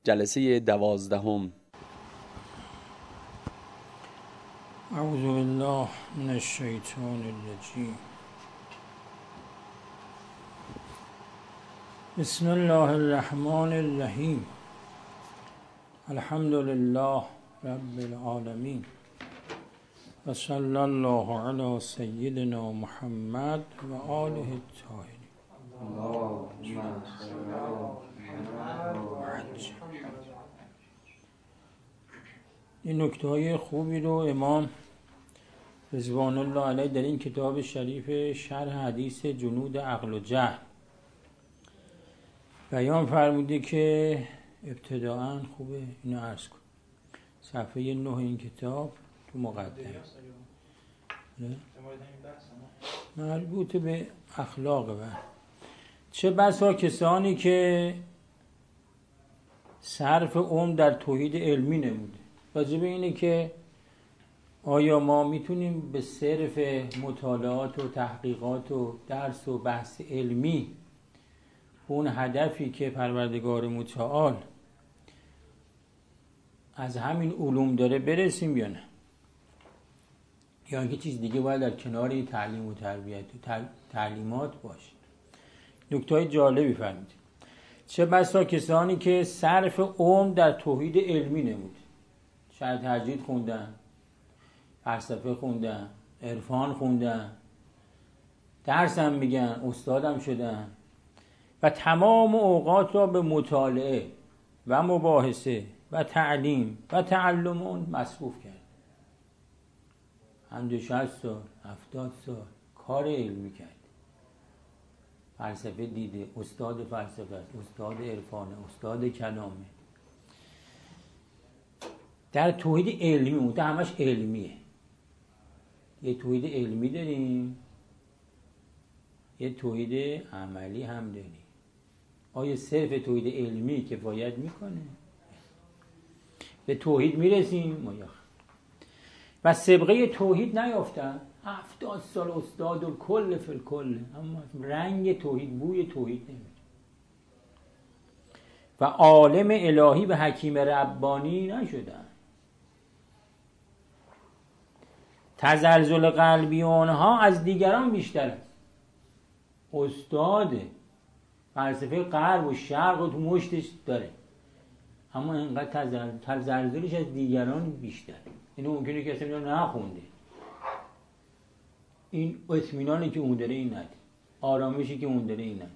جلسه 12. اعوذ بالله من الشیطان الرجیم. بسم الله الرحمن الرحیم. الحمد لله رب العالمین و صلی الله علی سیدنا محمد و آله الطاهرین. این نکته‌های خوبی رو امام رضوان الله علیه در این کتاب شریف شرح حدیث جنود عقل و جهل بیان فرموده که ابتداءً خوبه اینو عرض کن. صفحه 9 این کتاب تو مقدمه مربوط به اخلاق چه بسا کسانی که صرف عمر در توحید علمی نموده. واجب اینه که آیا ما میتونیم به صرف مطالعات و تحقیقات و درس و بحث علمی اون هدفی که پروردگار متعال از همین علوم داره برسیم یا نه، یا اینکه چیز دیگه باید در کنار تعلیم و تربیت و تعلیمات باشه. نکته جالبی فرمودید. چه بسا کسانی که صرف عمر در توحید علمی نمود، شاید تجوید خوندن، فلسفه خوندن، عرفان خوندن، درس هم میگن، استادم شدن و تمام اوقات را به مطالعه و مباحثه و تعلیم و تعلم مصروف کرد. 60 سال 70 سال کار علمی کرد، فلسفه دیده، استاد فلسفه است، استاد عرفانه، استاد کلامه، در توحید علمی اون همش علمیه. یه توحید علمی داریم، یه توحید عملی هم داریم. آیا صرف توحید علمی کفایت میکنه؟ به توحید میرسیم ما یا و سابقه توحید نیافتن؟ 70 سال استاد الکل فی الکل، اما رنگ توحید، بوی توحید نمیده. و عالم الهی و حکیم ربانی نشدن. تزلزل قلبی اونها از دیگران بیشتر است. استاد فلسفه غرب و شرق و تو مشتش داره، اما اینقدر تزلزلش از دیگران بیشتر. اینو ممکنه که اصلا نخونده. این اطمینانی که اون داره این نده، آرامشی که اون داره این نده.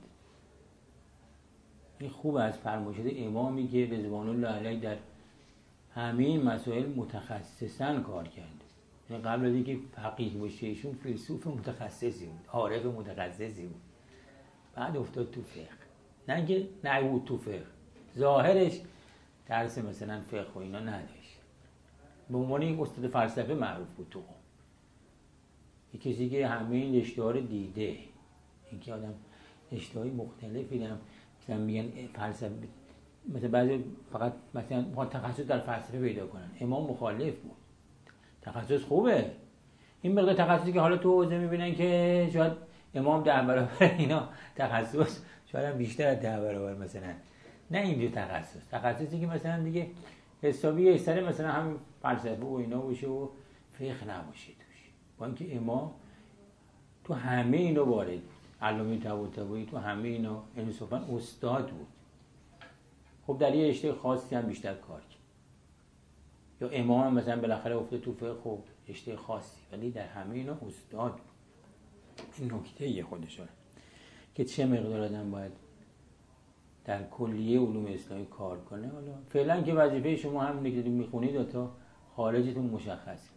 این خوب از فرمایشات امامی که رضوان الله علیه در همه مسائل متخصصاً کار کرده. یعنی قبل از اینکه فقیه باشه ایشون فیلسوف متخصصی بود، عارف متخصصی بود. بعد افتاد تو فقه. نه که نبود تو فقه، ظاهرش درس مثلا فقه و اینا نداشت. به عنوان یک استاد فلسفه معروف بود تو قم. یک کسی که همه این رشته‌ها رو دیده. اینکه آدم رشته‌های مختلفی دارن، مثلا میگن فلسفه، مثلا بعضی فقط مثلا تخصص در فلسفه پیدا کنن. امام مخالف بود. تخصص خوبه. این مقدار تخصصی که حالا تو حوزه میبینن که شاید امام 10 برابر اینا تخصص، شاید هم بیشتر از 10 برابر مثلا. نه اینجور تخصصی که مثلا دیگه حسابی سر مثلا هم فلسفه و اینا باشه و فقه نباشه توش. با اینکه امام تو همه اینا وارد بود. علامه طباطبایی تو همه اینا انصافا استاد بود. خب در یه رشته خاصی هم بیشتر کار کرد. یا امام مثلا بالاخره افتاد تو فقه، خب رشته خاصی، ولی در همه اینا استاد بود. این نکته یه خودشونه که چه مقدار آدم باید در کلیه علوم اسلامی کار کنه. حالا فعلا که وظیفه شما همینه که میخونید تا خارجتون مشخصه،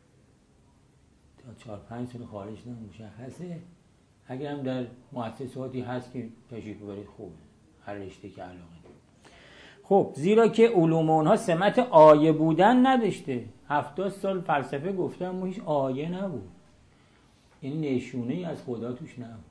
تا 4-5 سال خارجتون مشخصه. اگر هم در مؤسساتی هست که تشریف ببرید خوبه، هر رشته که علاقه دارید. خب زیرا که علوم اونها سمت آیه بودن نداشته. 70 سال فلسفه گفتم اما هیچ آیه نبود، این نشونه از خدا توش نبود.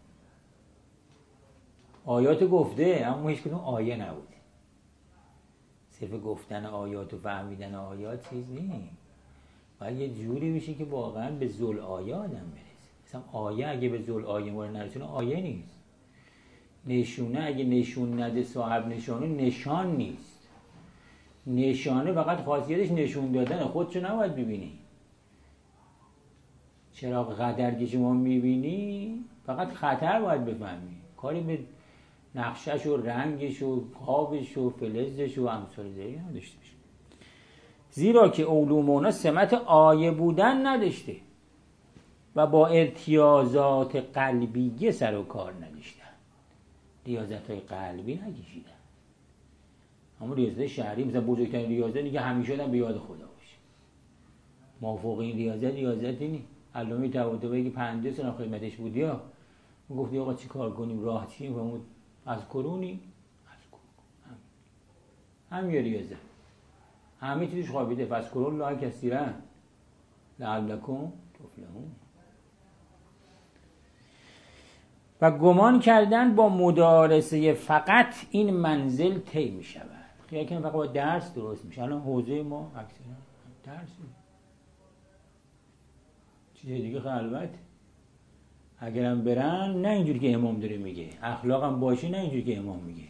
آیات گفته اما هیچ کدوم آیه نبود. صرف گفتن آیات و فهمیدن آیات چیز نیست. باید یه جوری بشه که واقعا به ذل آیه آدم برسه. مثلا آیه اگه به ذل آیه ما نرسونه آیه نیست. نشونه اگه نشون نده صاحب نشانه نشان نیست. نشانه فقط خاصیتش نشون دادن، خودشو نباید ببینی. چراغ خطر که شما میبینی فقط خطر باید بفهمی، کاری به نقشش و رنگش و قابش و فلزش و امثال ذریعه نداشته باشه. زیرا که علوم اونا سمت آیه بودن نداشته و با ارتیاضات قلبیه سر و کار نداشتن، ریاضت های قلبی نکشیدن. اما ریاضت شهری مثلا بزرگترین ریاضت دیگه همیشه آدم به یاد خدا باشه. مافوق این ریاضتی نیست. علامه طباطبایی که 50 سال خدمتش بود یا گفت آقا چی کار کنیم، راه چیم؟ فرمود از کرونی هم یه ریاضت همه چیزش خوابیده. فاذکروا الله کثیرا لعلکم تفلحون. و گمان کردن با مدارسه فقط این منزل طی می شود. خیلی که فقط با درس درست میشه. الان حوزه ما اکثرا درس چیز دیگه خلوت. اگرم برن نه اینجوری که امام داره میگه، اخلاقم باشه نه اینجوری که امام میگه.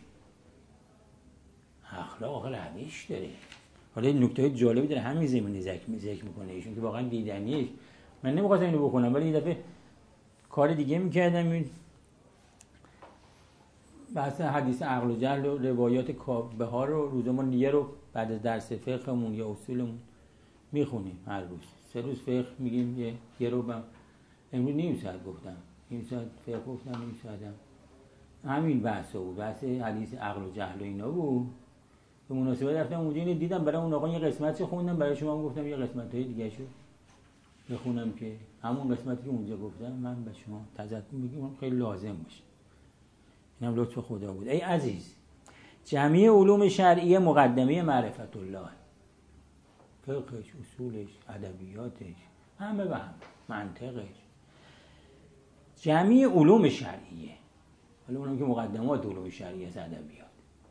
اخلاق آخر روش داره. حالا نکته جالبی داره، همین زمینه ذکر میکنه ایشون که واقعا دیدنیه. من نمیخواستم اینو بکنم ولی یه دفعه کار دیگه میکردم. این بحث حدیث عقل و جهل و روایات کابه رو روزمون یه رو بعد از درس فقهمون یا اصولمون میخونیم هر روز. 3 روز فقه میگیم، یه رو امروز نیم ساعت گفتم، نیم ساعت فقه گفتم، نیم ساعتم همین بحثا بود، بحث حدیث عقل و جهل و اینا بود. به مناسبت رفتم اونجا اینو دیدم، برای اون آقا یه قسمتش خوندم، برای شما هم گفتم یه قسمت‌های دیگه شو بخونم که همون قسمتی که اونجا گفتم من به شما تذکر میگم خیلی لازم باشه. اینم لطف خدا بود. ای عزیز، جمعی علوم شرعیه مقدمه معرفت الله، فقهش، اصولش، ادبیاتش، همه به هم، منطقش، جمعی علوم شرعیه. حالا اونم که مقدمات علوم شرعیه از ادبیات.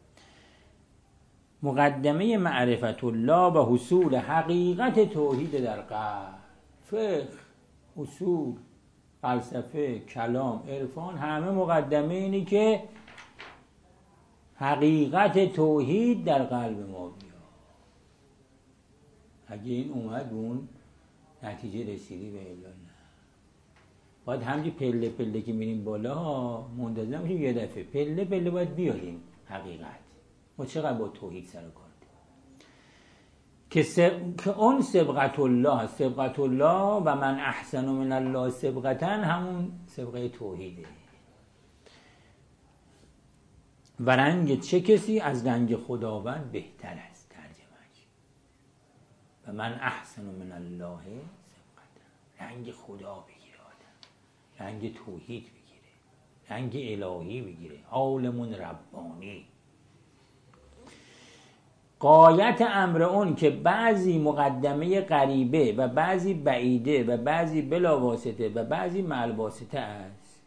مقدمه معرفت الله و حصول حقیقت توحید در قلب. فقه، اصول، فلسفه، کلام، عرفان، همه مقدمه اینی که حقیقت توحید در قلب ما بیاد. اگه این اومد اون نتیجه رسیدی به الا نه. باید همچی پله پله که میریم بالا منتظر نمیشیم، یه دفعه پله پله باید بیاریم حقیقت. ما چقدر با توحید سر و کار که اون سبقت الله و من احسن من الله سبقتا، همون سبقه توحیده. و رنگ چه کسی از رنگ خداوند بهتر است. ترجمهش و من احسن من الله سبقتا، رنگ خدا بگیره آدم، رنگ توحید بگیره، رنگ الهی بگیره، عالم ربانی. غایت امر اون که بعضی مقدمه قریبه و بعضی بعیده و بعضی بلا واسطه و بعضی مع الواسطه است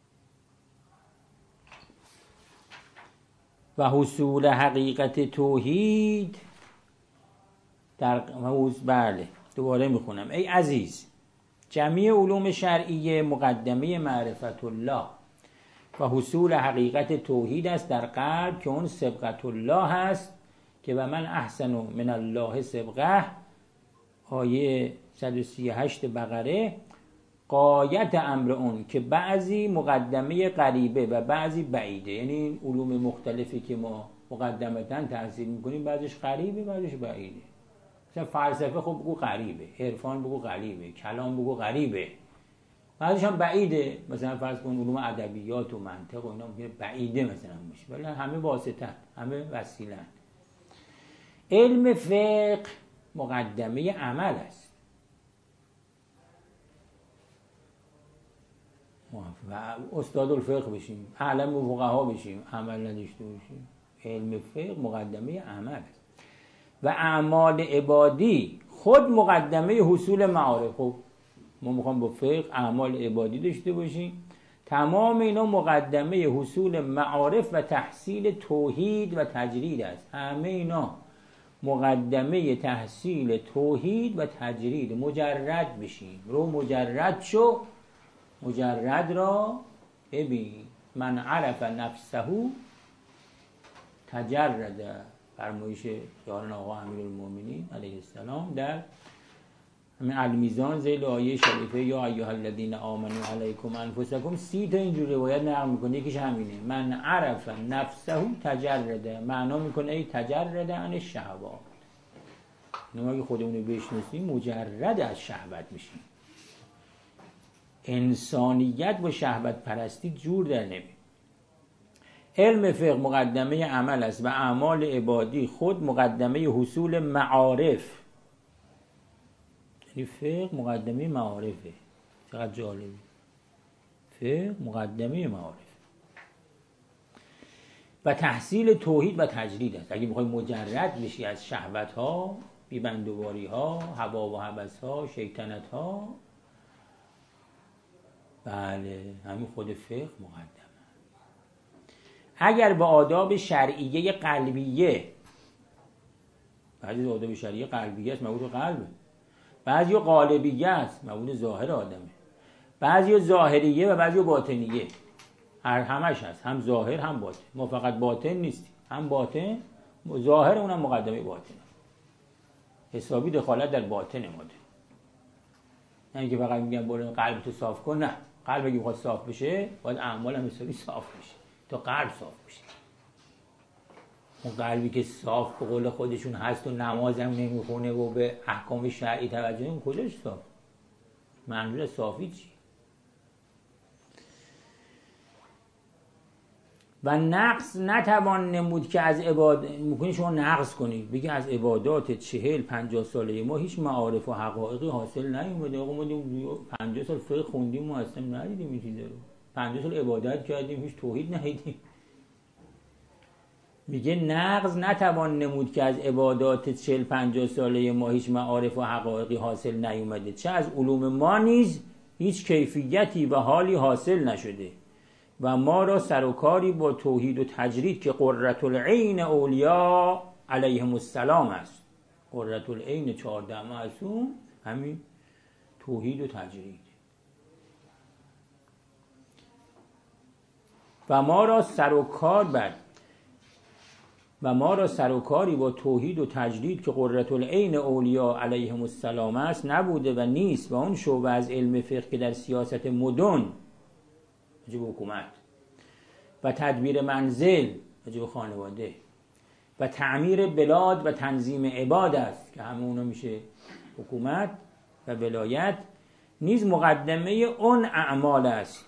و حصول حقیقت توحید در بله دوباره میخونم. ای عزیز، جمعی علوم شرعیه مقدمه معرفت الله و حصول حقیقت توحید است در قلب که اون سبقت الله هست که و من احسن من الله سبقه، آیه 138 بقره. غایت امر اون که بعضی مقدمه قریبه و بعضی بعیده، یعنی علوم مختلفی که ما مقدمتاً تحصیل میکنیم بعضیش قریبه بعضیش بعیده. مثلا فلسفه خب بگو قریبه، عرفان بگو قریبه، کلام بگو قریبه، بعضیش هم بعیده. مثلا فرض کن علوم ادبیات و منطق و اینا ممکنه بعیده مثلا باشه، ولی همه واسطه، همه وسیله. علم فقه مقدمه عمل است و استاد الفقه بشیم، علم و فقها بشیم، عمل نداشته باشیم. علم فقه مقدمه عمل است و اعمال عبادی خود مقدمه حصول معارف. خب ما میخوام با فقه اعمال عبادی داشته باشیم، تمام اینا مقدمه حصول معارف و تحصیل توحید و تجرید است. همه اینا مقدمه تحصیل توحید و تجرید. مجرد بشیم، رو مجرد شو، مجرد را ببین. من عرف نفسه تجرد فرمایش یاران آقا امیرالمومنین علیه السلام در همین المیزان ذیل آیه شریفه یا ایها الذین آمنوا علیکم انفسکم 30 تا اینجور روایت نقل میکنه. یکیش همینه من عرف نفسه تجرده، معنا میکنه ای تجرده عن الشهوات. ما اگه خودمون رو بشناسیم مجرد از شهوت میشیم. انسانیت با شهوت پرستی جور در نمیاد. علم فقه مقدمه عمل است و اعمال عبادی خود مقدمه حصول معارف. یعنی فقه مقدمه معارفه. چقدر جالبه. فقه مقدمه معارف و تحصیل توحید و تجرید است. اگه میخوای مجرد بشی از شهوت ها، بیبندوباری ها، هوا و هوس ها، شیطنت ها، بله همین خود فقه مقدمه. اگر به آداب شرعیه قلبیه، بعضی آداب شرعیه قلبیه است، مربوط به قلبه. بعضی قالبیه است، مربوط به ظاهر آدمه. بعضی ظاهریه و بعضی باطنیه. همش هست، هم ظاهر هم باطن. ما فقط باطن نیستیم، هم باطن، ظاهر اونم مقدمه باطن. حسابی دخالت در باطن ما داریم. نه که فقط میگم برو قلبتو صاف کن، نه. قلب اگه بخواد صاف بشه باید اعمال هم حسابی صاف بشه تا قلب صاف بشه. اون قلبی که صاف به قول خودشون هست و نماز هم نمیخونه و به احکام شرعی توجه نمیکنه، کجاش صاف؟ منظور صافی چی؟ و نقص نتوان نمود که از عبادت میکنی شما نقص کنید، بگی از عبادات 40-50 ساله ما هیچ معارف و حقایقی حاصل نیومده. آقا ما 50 سال فقه خوندیم و اصلا ندیدیم این چیزا رو. 50 سال عبادت کردیم هیچ توحید ندیدیم. میگه نقص نتوان نمود که از عبادات 40-50 ساله ما هیچ معارف و حقایقی حاصل نیومده، چه از علوم ما نیز هیچ کیفیتی و حالی حاصل نشده و ما را سر و کاری با توحید و تجرید که قرة العین اولیاء علیهم السلام است. قرة العین 14 معصوم همین توحید و تجرید. و ما را سر و کاری با توحید و تجرید که قرة العین اولیاء علیهم السلام است نبوده و نیست. و اون شعبه از علم فقه که در سیاست مدن وجب حکومت و تدبیر منزل وجب خانواده و تعمیر بلاد و تنظیم عباد است که همه اونا میشه حکومت و ولایت، نیز مقدمه اون اعمال است.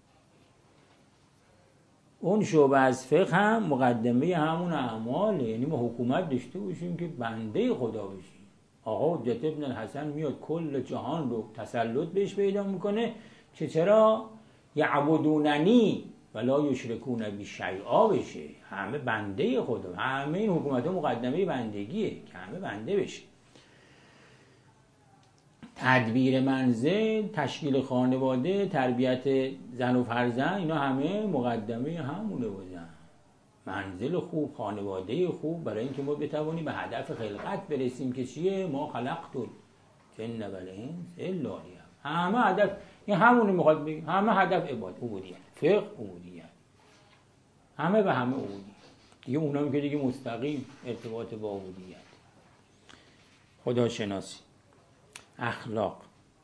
اون شعبه از فقه هم مقدمه همون اعماله. یعنی ما حکومت داشته باشیم که بنده خدا بشیم. آقا حجت ابن الحسن میاد کل جهان رو تسلط بهش پیدا میکنه که چرا یعبدوننی ولا یشرکون بی شیئا بشه. همه بنده خدا. همه این حکومت ها مقدمه بندگیه که همه بنده بشه. تدبیر منزل، تشکیل خانواده، تربیت زن و فرزند، اینا همه مقدمه همونه بودن. منزل خوب، خانواده خوب، برای اینکه ما بتوانیم به هدف خلقت برسیم که چیه؟ ما خلقت الجن والانس الا لیعبدون. همه هدف این همونه میخواد بگه. همه هدف عبودیت، فقه عبودیت، همه به همه عبودیت. دیگه اونام که دیگه مستقیم ارتباط با عبودیت. خداشناسی، اخلاق.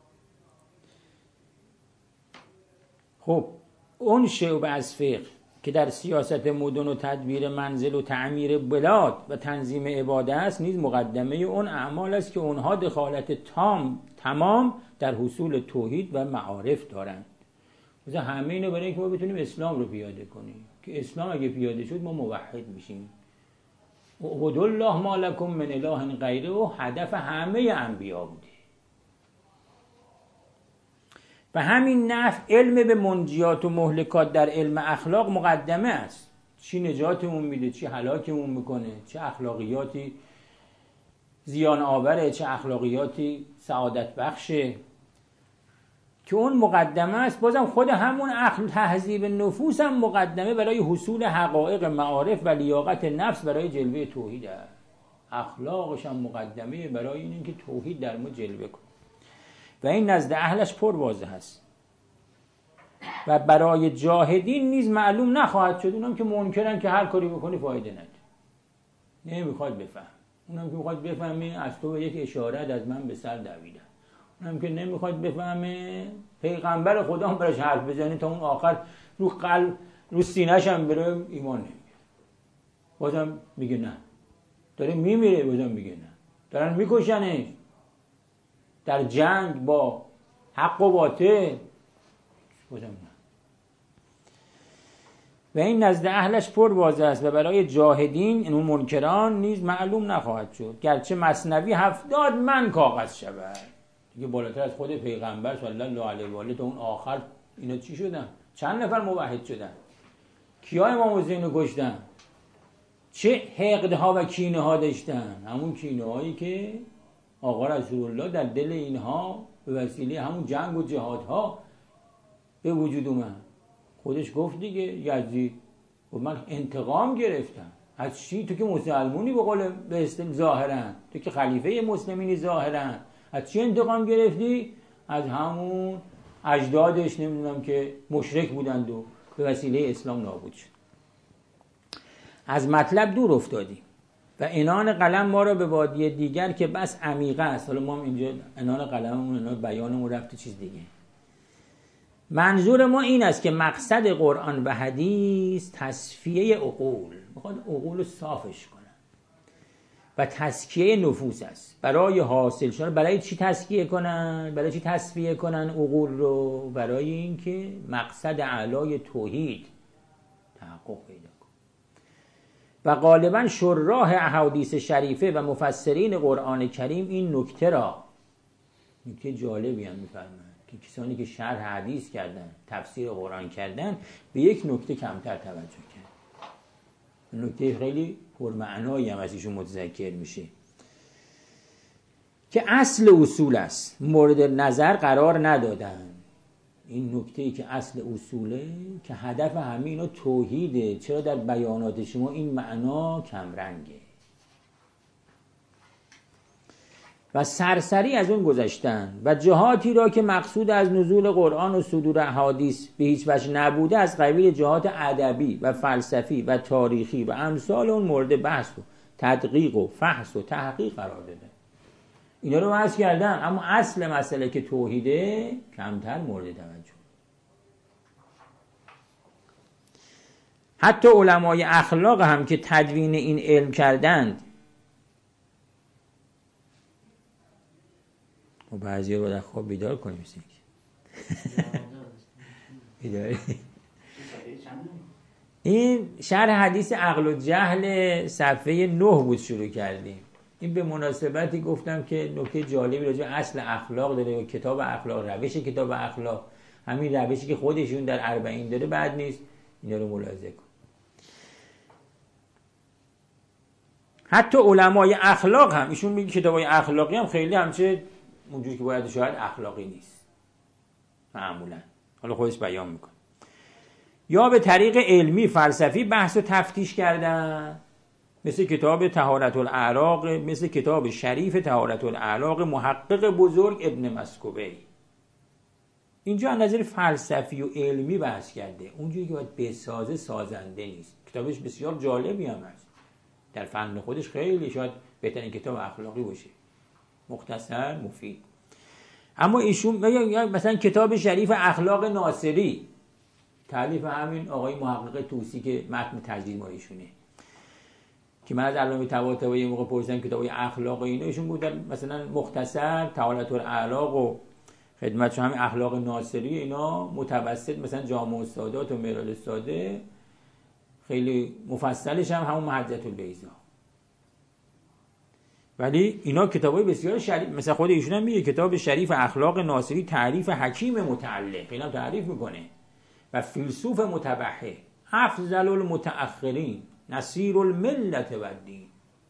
خب اون شعبه از فقه که در سیاست مدن و تدبیر منزل و تعمیر بلاد و تنظیم عباده است نیز مقدمه اون اعمال است که اونها دخالت تمام در حصول توحید و معارف دارند. مثلا همه اینو برای اینکه ما بتونیم اسلام رو پیاده کنیم، که اسلام اگه پیاده شد ما موحد میشیم. اعبدوا الله ما لکم من اله غیره و هدف همه انبیا بوده. و همین نفع علم به منجیات و مهلکات در علم اخلاق مقدمه است. چی نجاتمون میده، چی هلاکمون میکنه، چه اخلاقیاتی زیان آوره، چه اخلاقیاتی سعادت بخشه، که اون مقدمه است. بازم خود همون تهذیب نفوس هم مقدمه برای حصول حقایق معارف و لیاقت نفس برای جلوه توحید است. اخلاقش هم مقدمه برای اینکه توحید در ما جلوه کنه و این نزد اهلش پر واضح است و برای جاهدین نیز معلوم نخواهد شد. اونم که منکرن که هر کاری بکنی فایده نداره. نمیخواد بفهم. اونم که میخواد بفهمه از تو یک اشاره از من به سر دویدن. اونم که نمیخواد بفهمه پیغمبر خدا هم براش حرف بزنه تا اون آخر رو قلب رو سینه‌ش هم بره ایمان نمیاره. بازم میگه نه. داره میمیره بازم میگه نه. دارن میکشنش. در جنگ با حق و باطل بازم نه. و این نزد اهلش پر واضح است و برای جاهدین اون منکران نیز معلوم نخواهد شد، گرچه مثنوی 70 من کاغذ شود. دیگه بالاتر از خود پیغمبر صلی الله علیه و آله تا اون آخر اینا چی شدن؟ چند نفر موحد شدن؟ کیا امام حسین رو کشتن؟ چه حقدها و کینه ها داشتن؟ همون کینه هایی که آقا رسول الله در دل اینها به وسیله همون جنگ و جهادها به وجود اومد. خودش گفت دیگه یزید و من انتقام گرفتم از چی؟ تو که مسلمونی به قول به اسلام ظاهرا، تو که خلیفه مسلمینی ظاهرا، از چی انتقام گرفتی؟ از همون اجدادش نمیدونم که مشرک بودند و به وسیله اسلام نابود شد. از مطلب دور افتادیم و عنان قلم ما را به وادی دیگر که بس عمیقه است. حالا ما اینجا عنان قلممون عنان بیانمون رفت چیز دیگه. منظور ما این است که مقصد قرآن و حدیث تصفیه عقول، میخواد عقول صافش کنن و تزکیه نفوس است. برای حاصل شدن برای چی تزکیه کنن؟ برای چی تصفیه کنن عقول رو؟ برای اینکه مقصد اعلای توحید تحقق پیدا کنه. و غالبا شراح احادیث شریفه و مفسرین قرآن کریم این نکته را، نکته جالبی هم میفرمایند که کسانی که شرح حدیث کردن، تفسیر قرآن کردن، به یک نکته کمتر توجه کرد. نکته خیلی پرمعنایی هم از ایشون متذکر میشه که اصل اصول است، مورد نظر قرار ندادن. این نکته‌ای که اصل اصوله که هدف همه اینا توحیده، چرا در بیانات شما این معنا کمرنگه؟ و سرسری از اون گذشتن و جهاتی را که مقصود از نزول قرآن و صدور احادیث به هیچ وجه نبوده از قبیل جهات ادبی و فلسفی و تاریخی و امثال اون مورد بحث و تدقیق و فحص و تحقیق قرار داده. اینا رو بحث کردن، اما اصل مسئله که توحیده کمتر مورد توجه. حتی علمای اخلاق هم که تدوین این علم کردند و بعضی رو در خواب بیدار کنیم. بیداری. این شرح حدیث عقل و جهل صفحه 9 بود شروع کردیم. این به مناسبتی گفتم که نکته جالبی راجع به اصل اخلاق داره و کتاب اخلاق، روش کتاب اخلاق، همین روشی که خودشون در 40 داره بد نیست، اینا رو ملاحظه کن. حتی علمای اخلاق هم ایشون میگه کتابای اخلاقی هم خیلی همچه اونجوری که باید شاید اخلاقی نیست معمولا، حالا خودش بیان میکنه. یا به طریق علمی فلسفی بحث و تفتیش کردن، مثل کتاب طهارت الاعراق، مثل کتاب شریف طهارت الاعراق محقق بزرگ ابن مسکوبی. اینجا از نظر فلسفی و علمی بحث کرده، اونجوری که باید بسازه سازنده نیست. کتابش بسیار جالبی هم هست، در فن خودش خیلی شاید بهترین کتاب اخلاقی باشه، مختصر مفید. اما ایشون مثلا کتاب شریف اخلاق ناصری تالیف همین آقای محقق طوسی که متن تجدید ما ایشونه، که من از علامه طباطبایی یه موقع پرسیدم کتابای اخلاق اینا، ایشون بود مثلا مختصر طهارت الاعراق و خدمتش همین اخلاق ناصری اینا متوسط، مثلا جامع السادات و معراج الساده خیلی مفصلش هم همون محجة البیضاء. ولی اینا کتابای بسیار شریف، مثلا خود ایشون هم میگه کتاب شریف اخلاق ناصری تعریف حکیم متعلق، اینا تعریف میکنه، و فیلسوف متبحر، افضل المتأخرین، نصیر الملت و الدین،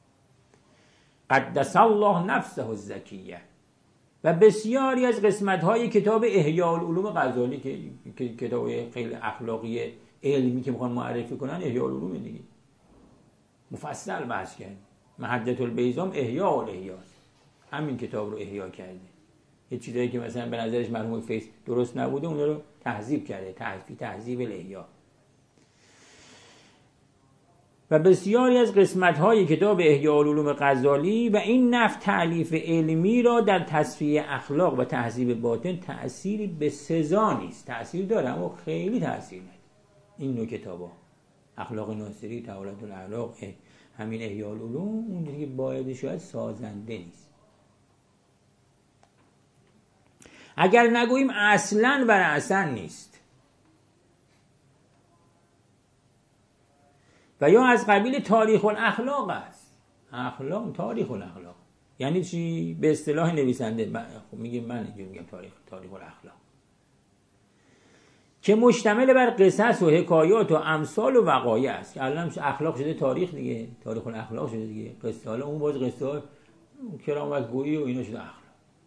قدس الله نفسه الزکیه. و بسیاری از قسمت‌های کتاب احیاء العلوم غزالی که کتاب خیلی اخلاقی علمی که میخوان معرفی کنن، احیاء العلوم دیگه مفصل بحث کرد. محجة البیضاء احیاء الاحیاء، همین کتاب رو احیا کرده. یه چیزایی که مثلا به نظرش مرحوم فیض درست نبوده اون رو تهذیب کرده، تهذیب الاحیاء. و بسیاری از قسمت‌های کتاب احیاء العلوم غزالی و این نفع تألیف علمی را در تصفیه اخلاق و تهذیب باطن تأثیری به سزا نیست. تأثیر داره اما خیلی تأثیر نداره. این نوع کتابا اخلاق ناصری، تعالت الاخلاق، همین احیاء العلوم، اون چیزی که باید شاید سازنده نیست. اگر نگوییم اصلاً بر اصلاً نیست و یا از قبیل تاریخ الاخلاق است. اخلاق تاریخ الاخلاق یعنی چی؟ به اصطلاح نویسنده خب میگه، من اینجوری میگم تاریخ الاخلاق، که مشتمل بر قصص و حکایات و امثال و وقایع است. که الان اخلاق شده تاریخ دیگه، تاریخ الاخلاق شده دیگه، قصه. حالا اون باز قصه کرامت گویی و اینا شده اخلاق.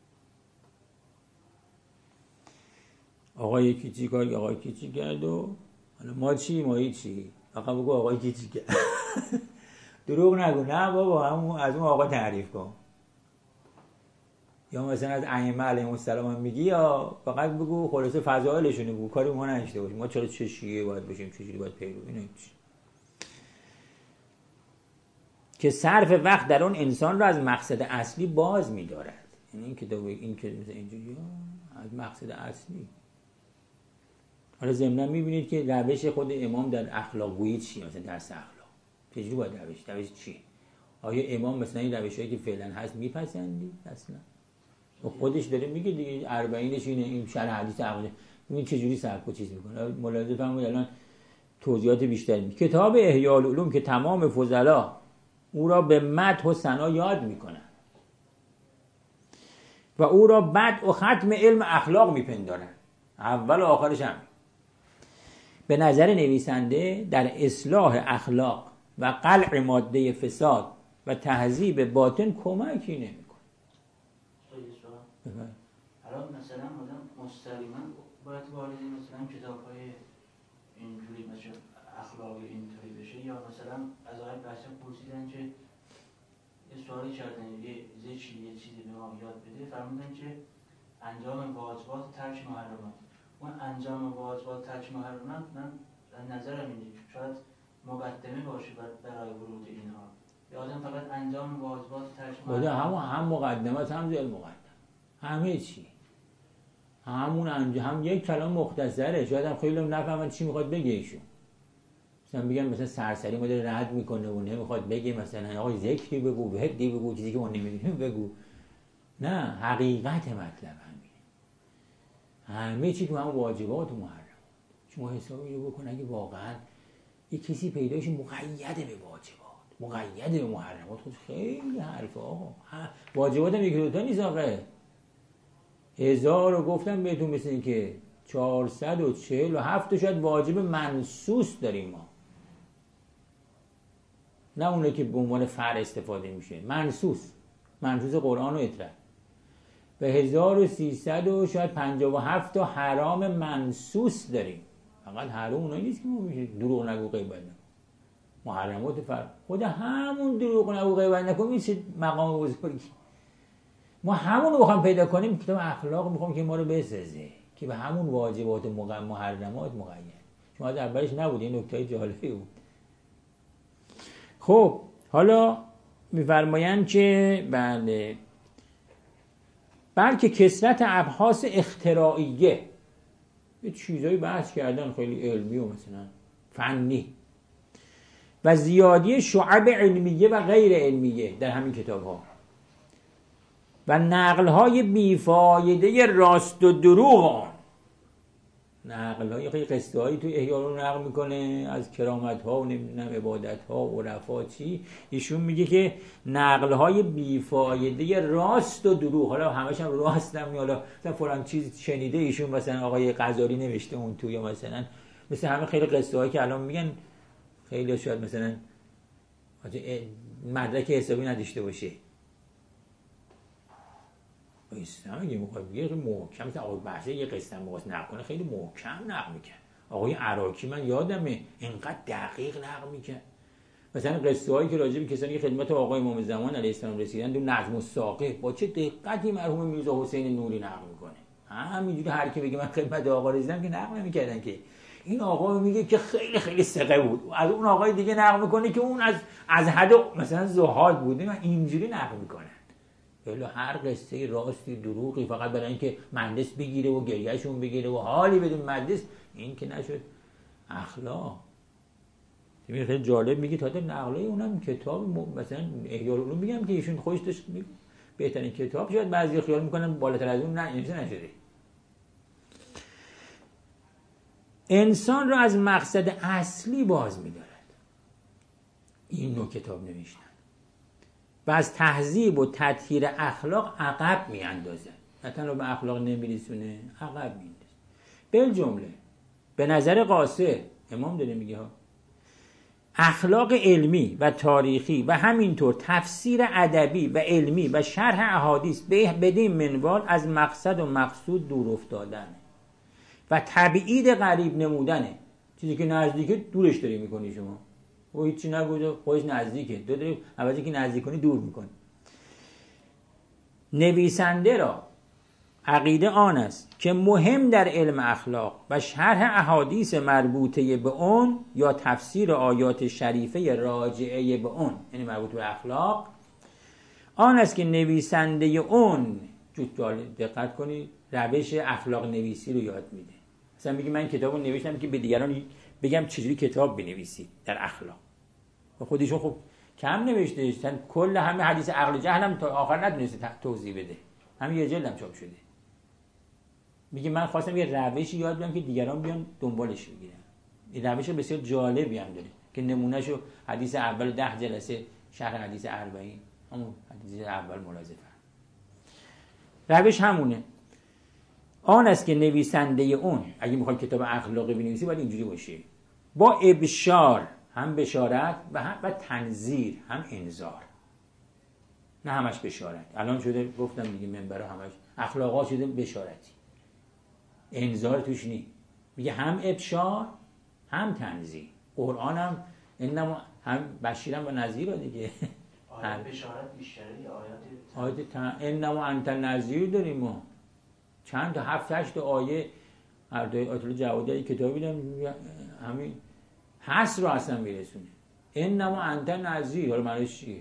آقای کیچی کار، آقای کیچی کرد و حالا ما چی؟ ما هیچی. فقط بگو آقای کیچی کرد. دروغ نگو. نه بابا، همون از اون آقا تعریف کن. یا مثلا از ائمه علیهم السلام هم میگی، یا فقط بگو خلاصه فضایلشون بگو، کاری ما نشته باشیم. ما چرا چه شیعه باید باشیم، چه جوری باید پیرو، اینا هیچ. که صرف وقت در اون انسان رو از مقصد اصلی باز می‌دارد. یعنی این کتاب این که مثلا اینجوری از مقصد اصلی. حالا ضمناً می‌بینید که روش خود امام در اخلاق گویی چیه؟ مثلا درس اخلاق چجوری باید روش چیه؟ آیا امام مثلا این روشایی که فعلا هست میپسندی اصلا؟ و خودش داره میگه دیگه، 40ش اینه، این شرح حدیث عقیده، این چجوری سبک و چیز میکنه. ملاحظه فرمایید الان توضیحات بیشتری میده. کتاب احیاء العلوم که تمام فضلا او را به مدح و ثنا یاد میکنن و او را بدء و ختم علم اخلاق میپندارن، اول و آخرش هم. به نظر نویسنده در اصلاح اخلاق و قلع ماده فساد و تهذیب باطن کمکی نمیکنه. الان مثلا آدم مستقیما باید وارد مثلا کتاب‌های اینجوری مثلا اخلاقی اینطوری بشه، یا مثلا از آقای بحثا پرسیدن که یه سوالی کردن، یه چیزی به ما یاد بده، فرمودن که انجام واجبات ترک محرمات. اون انجام واجبات ترک محرمات من نظرم اینه شاید مقدمه باشه برای ورود اینها. یا آدم فقط انجام واجبات ترک محرمات، هم مقدمات هم ذیل مقدم، همه چی همون هم یک کلام مختصره. شاید هم خیلی نفهمن چی میخواد بگه ایشون. مثلا میگن مثلا سرسری ما داره رد میکنه و نمیخواد بگه مثلا آقای ذکری بگو، وحدی بگو، چیزی که ما نمیدونیم بگو. نه، حقیقت مطلب همه چی تو هم واجبات و محرمات. شما حسابی رو بکن اگه واقعا یک کسی پیدا شه مقید به واجبات، مقید به محرمات، خود خیلی حرفه آقا. واجبات هم یکی دوتا نیست آقا، 1000 رو گفتم بهتون، مثل این که 447 شاید واجب منصوص داریم ما، نه اونه که به عنوان فرع استفاده میشه. منصوص قرآن و اطلاع. به 1300 شاید 57 تا حرام منصوص داریم. فقط حرام اونایی نیست که ما میشه دروغ نگو غیبت نکن. محرمات فرع خود همون دروغ نگو غیبت نکن میشه مقام بزرگی. ما همون رو بخوام پیدا کنیم، کتاب اخلاق میخوام که ما رو بسازه که به همون واجبات و محرمات مقید. شما از اولش نبود، این نکته جالبی بود. خب حالا میفرمایند که بلکه کثرت ابحاث اختراعیه، یه چیزایی بحث کردن خیلی علمی و مثلا فنی، و زیادی شعب علمیه و غیر علمیه در همین کتاب ها، و نقل‌های بیفایده راست و دروغ آن. نقل‌های خیلی قصه‌هایی تو احیاء رو نقل میکنه از کرامت‌ها و نمیدونم عبادت‌ها و عرفا چی. ایشون میگه که نقل‌های بیفایده راست و دروغ، حالا همش هم راست نمیاد، حالا مثلا فلان چیز شنیده ایشون مثلا آقای غزالی نوشته اون تو، یا مثلا مثل همه خیلی قصه‌هایی که الان میگن خیلی شاید مثلا مدرک حسابی نداشته باشه. اسلام اگه میخواد بگه محکم، مثلا آقای بحثه یه قصه میخواست نقل کنه خیلی محکم نقل میکرد. آقای عراقی من یادمه اینقدر دقیق نقل میکرد. مثلا قصه هایی که راجع به کسانی که خدمت آقای امام زمان علیه السلام رسیدن، دو نظم الساقه با چه دقتی مرحوم میرزا حسین نوری نقل میکنه. همینجوری هر کی بگه من خدمت آقا رسیدم که نقل نمیکردن که. این آقا میگه که خیلی خیلی ثقه بود، از اون آقای دیگه نقل میکنه که اون از حد مثلا زهاد بود. اینجوری نقل میکنن، ولی هر قصه راستی دروغی فقط برای اینکه مجلس بگیره و گریهشون بگیره و حالی بدون مجلس، این که نشد اخلاق. این خیلی جالب میگه تا نقلای اونم کتاب مثلا احیاء العلوم میگم که ایشون خودش داشت بهترین کتاب، شاید بعضی خیال میکنن بالاتر از اون نشده. انسان را از مقصد اصلی باز می‌دارد. این نوع کتاب نوشتن و از تهذیب و تطهیر اخلاق عقب می‌اندازد. نه تنها به اخلاق نمی‌رسونه، عقب می‌اندازد. بالجمله به نظر قاصر امام داره میگه ها، اخلاق علمی و تاریخی و همینطور تفسیر ادبی و علمی و شرح احادیث بدین منوال از مقصد و مقصود دور افتادن و تبعید غریب نمودنه. چیزی که نزدیکه دورش داری میکنی شما، و هیچی نگوده خودش نزدیکه، تو داری عوضی که نزدیک کنی دور میکنی. نویسنده را عقیده آن است که مهم در علم اخلاق و شرح احادیث مربوطه به اون یا تفسیر آیات شریفه راجعه به اون، یعنی مربوط به اخلاق، آن است که نویسنده اون، دقت کنید، روش اخلاق نویسی رو یاد میده. مثلا میگه من کتابو نوشتم که به دیگران بگم چجوری کتاب بنویسید در اخلاق، و خودشون خب کم نوشته، کل همه حدیث عقل جهل هم تا آخر نتونسته توضیح بده، همین یه جلدم چاپ شده. میگه من خواستم یه روشی یاد بدم که دیگران بیان دنبالش بگیرن. این روش بسیار جالبی هم داره که نمونهشو حدیث اول 10 جلسه شرح حدیث 40 همون حدیث اول ملاحظه فرمایید. روش همونه. آن است که نویسنده اون، اگه میخوای کتاب اخلاقی بنویسی باید اینجوری باشه، با ابشار، هم بشارت و تنذیر، هم انذار. نه همش بشارت، الان شده گفتم دیگه منبرها همش اخلاقات شده بشارتی، انذار توش نی. میگه هم ابشار هم تنذیر. قرآن هم انما هم بشیرم و نذیر دیگه. آیات بشارت بیشتره یا آیات انما انت نذیر داریم ما چند تا 7-8 آیه آیت الله جوادی کتابی دارم همین حس رو اصلا میرسونه. انما انت نذیر، حالا معنیش چیه؟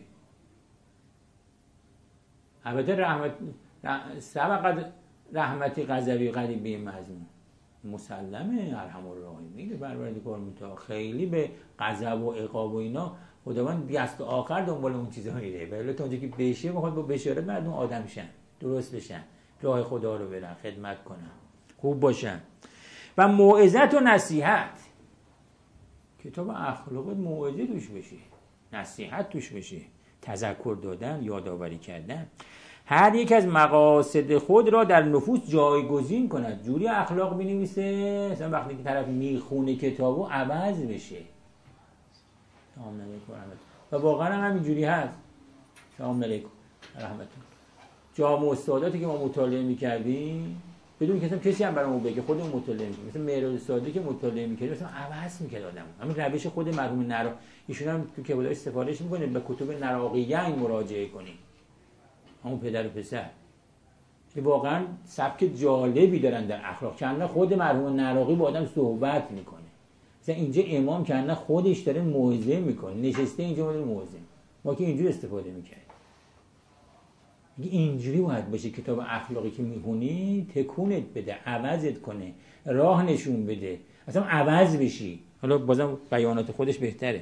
البته رحمت سبق رحمتی غضبی قریبی مضمون مسلمه، ارحم الراحمین پروردگار متعال خیلی به غضب و عقاب و اینا خداوند دست آخر دنبال اون چیزا میره، ولی تا اونجا که بشه میخواد با بشارت مردم آدم شن، درست بشن، راه خدا رو برن، خدمت کنن، خوب باشن. و موعظت و نصیحت، کتاب اخلاق موعظه توش بشه، نصیحت توش بشه، تذکر دادن، یادآوری کردن. هر یک از مقاصد خود را در نفوس جایگزین کند. جوری اخلاق بنویسه مثلا وقتی که طرف میخونه کتابو عوض بشه. سلام علیکم رحمت. و واقعا هم همینجوری هست. سلام علیکم رحمت. جامع استاداتی که ما مطالعه میکردیم بدون کسی هم برامون بگه خودمون مطالعه میکنیم، مثلا مهراد استادی که مطالعه میکردیم مثلا عوض میکرد آدمو. همین روش خود مرحوم نرا، ایشون هم تو کتابش سفارش میکنه به کتب نراقیین مراجعه کنید، همون پدر و پسر که واقعا سبک جالبی دارن در اخلاق. کنه خود مرحوم نراقی با آدم صحبت میکنه، مثلا اینجا امام کنه خودش داره موعظه میکنه، نشسته اینجا داره موعظه، ما که اینجوری استفاده میکردیم. اینجوری باید باشه کتاب اخلاقی که میخونی، تکونت بده، عوضت کنه، راه نشون بده، اصلا عوض بشی. حالا بازم بیانات خودش بهتره.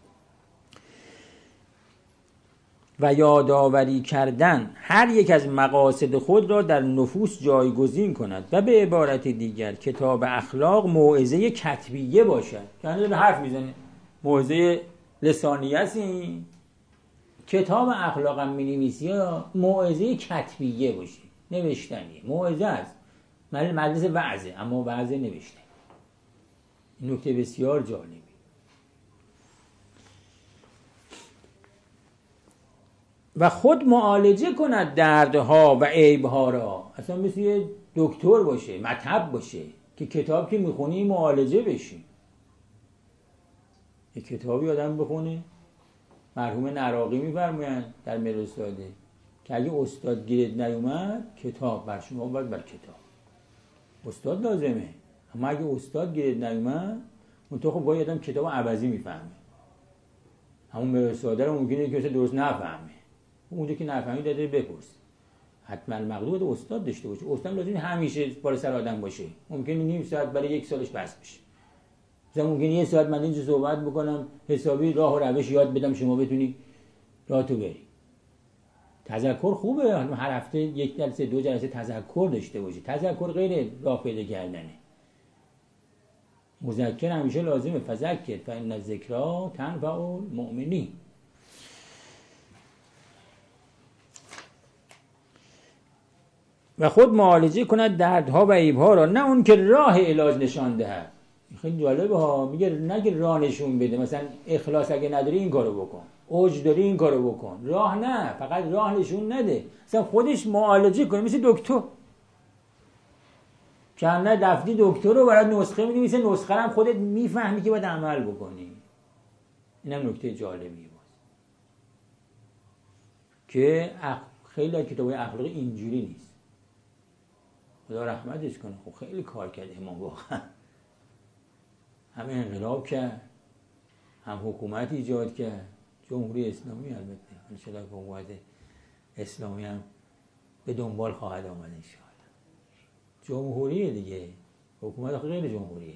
و یادآوری کردن هر یک از مقاصد خود را در نفوس جایگزین کند. و به عبارت دیگر کتاب اخلاق موعظه کتبیه باشد، یعنی داره حرف میزنه، موعظه لسانیه است. این کتاب اخلاق هم می‌نویسی یا موعظه کتبیه باشه، نوشتنیه، موعظه است، مجلس وعظه اما وعظه نوشته. این نکته بسیار جالبی. و خود معالجه کند دردها و عیبها را، اصلا مثل یه دکتر باشه، مطب باشه که کتاب که میخونی معالجه بشی. یه کتابی آدم بخونه، مرحوم نراقی میفرمایند در مهراد ساده که اگه استاد گیرت نیومد کتاب بر شما باید بر کتاب، استاد لازمه. اما اگه استاد گیرت نیومد اون تو خب گاهی آدم کتاب عوضی میفهمه، همون مراد ساده رو ممکنه که درست نفهمه، اونجا که نفهمی داده بپرس. حتما المقدور استاد داشته باشه. استاد لازم همیشه بالا سر آدم باشه. ممکنه نیم ساعت برای یک سالش بس بشه. مثلا ممکنه یه ساعت من اینجا صحبت بکنم حسابی راه و روش یاد بدم شما بتونی راهتو بری. تذکر خوبه، هر هفته یک جلسه 2 جلسه تذکر داشته باشی. تذکر غیر راه پیدا کردنه. مذکر همیشه لازمه. فذکر فإن الذکری تنفع المؤمنین. و خود معالجه کند دردها و عیبها را، نه اون که راه علاج نشان دهد. خیلی جالبه ها، میگه نگه راه نشون بده، مثلا اخلاص اگه نداری این کارو بکن، اوج داری این کارو بکن. راه نه، فقط راه نشون نده، مثلا خودش معالجه کنه. مثل دکتر چند دفعه دکتر رو برات نسخه میدی، مثل نسخه هم خودت میفهمی که باید عمل بکنی. اینم نکته جالبیه باز که خیلی کتابای اخلاقی اینجوری نیست. خدا رحمتش کنه. خب خیلی کار کرد امام واقعا، هم انقلاب کرد، هم حکومت ایجاد کرد، جمهوری اسلامی. البته انشاءالله حکومت اسلامی هم به دنبال خواهد آمد انشاءالله. جمهوریه دیگه، حکومت غیر جمهوریه،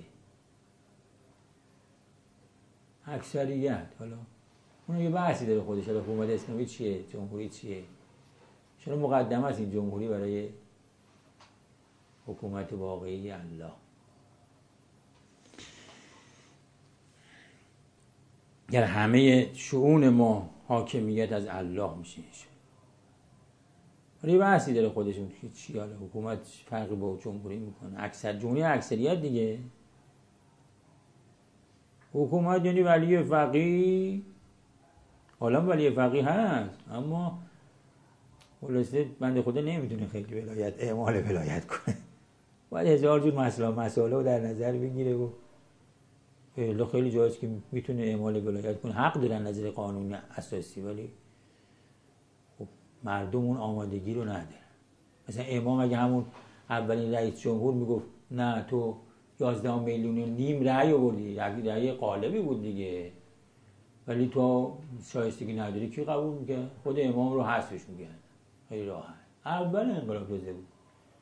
اکثریت. حالا اون یه بحثی داره خودش، حکومت اسلامی چیه، جمهوری چیه. چرا مقدمه است این جمهوری برای حکومت واقعی الله. گر همه شؤون ما حاکمیت از الله میشه. ولی بحثی داره خودشون که چی، حالا حکومت فرقی با جمهوری میکنه. جمهوری اکثریت دیگه. حکومت یعنی ولی فقیه، حالا ولی فقیه هست، اما خلاصه بنده خدا نمیتونه خیلی ولایت اعمال ولایت کنه. باید هزار جور مسائل رو در نظر بگیره و خیلی جایست که میتونه اعمال ولایت کنه، حق دارن نظر قانونی اساسی، ولی خب مردم اون آمادگی رو نداره. مثلا امام اگه همون اولین رئیس جمهور میگفت نه تو 11 میلیون و نیم رأی آوردی، رأی غالبی بود دیگه، ولی تو شایستگی نداری، کی قبول میکنه؟ خود امام رو حذفش میکنه. خیلی راحت. اول انقلاب شده بود.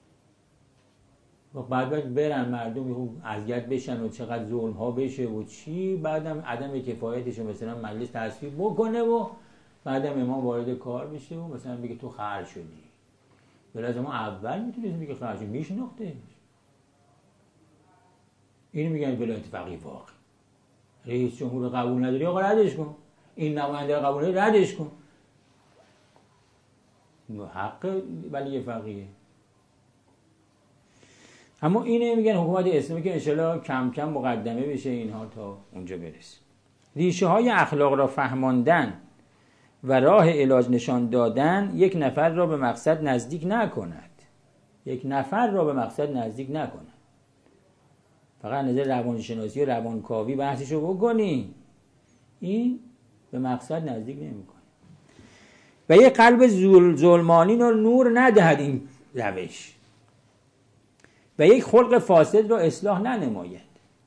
و بعد برن مردم اذیت بشن و چقدر ظلم ها بشه و چی، بعدم عدم کفایتش مثلا مجلس تصویب بکنه و بعدم امام وارد کار بشه و مثلا بگه تو خر شدی. ولی ما اول میتونیم بگه خر شدی، میشناختش. اینو میگن ولایت فقیه واقعی. رئیس جمهور قبول نداری آقا ردش کن، این نماینده رو قبول نداری ردش کن. حق ولی فقیه. اما اینه میگن حکومت اسلامی که انشالله کم کم مقدمه بشه اینها تا اونجا برسه. ریشه های اخلاق را فهماندن و راه علاج نشان دادن یک نفر را به مقصد نزدیک نکند. یک نفر را به مقصد نزدیک نکند. فقط نظر روانشناسی و روانکاوی بحثشو بکنی، این به مقصد نزدیک نمیکنه. و یک قلب ظلمانی را نور ندهد این روش، و یک خلق فاسد را اصلاح ننماید.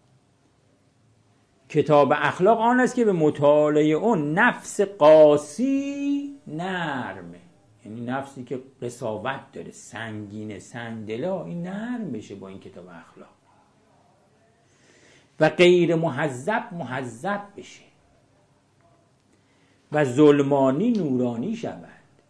کتاب اخلاق آن است که به مطالعه اون نفس قاسی نرمه، یعنی نفسی که قساوت داره، سنگینه، سنگدلا، این نرم بشه با این کتاب اخلاق و غیر محذب بشه و ظلمانی نورانی شود.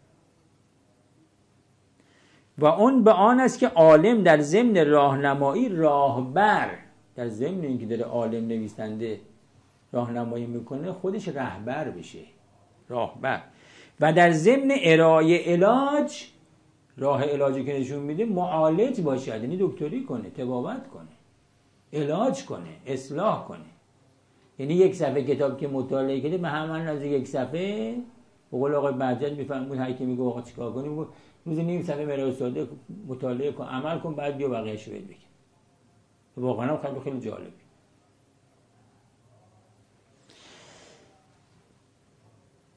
و اون به آن است که عالم در ضمن راهنمایی راهبر، در ضمن اینکه داره عالم نویسنده راهنمایی میکنه خودش رهبر بشه، راهبر. و در ضمن ارائه علاج، راه علاجی که نشون میده معالج باشه، یعنی دکتری کنه، طبابت کنه، علاج کنه، اصلاح کنه. یعنی یک صفحه کتاب که مطالعه کرده به همان از یک صفحه، به قول آقای بهجت میفهمون هر کی میگه آقا چیکار کنیم، روز نیم صفحه مراد ساده مطالعه کن، عمل کن، بعد بیا بقیه‌شو بهت بگم. واقعا خیلی جالبه.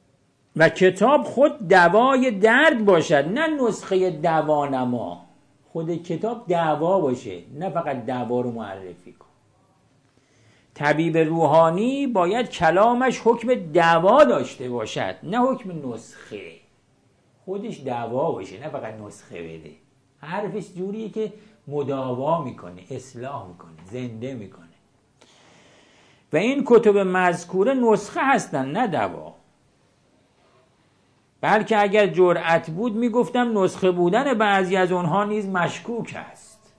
و کتاب خود دوای درد باشد، نه نسخه دوانما. خود کتاب دعوا باشه، نه فقط دعوا رو معرفی کن. طبیب روحانی باید کلامش حکم دعوا داشته باشد، نه حکم نسخه. خودش دعوا باشه، نه فقط نسخه بده. حرفش جوریه که مداوا میکنه، اصلاح میکنه، زنده میکنه. و این کتب مذکوره نسخه هستن، نه دعوا. بلکه اگر جرأت بود میگفتم نسخه بودن بعضی از اونها نیز مشکوک است.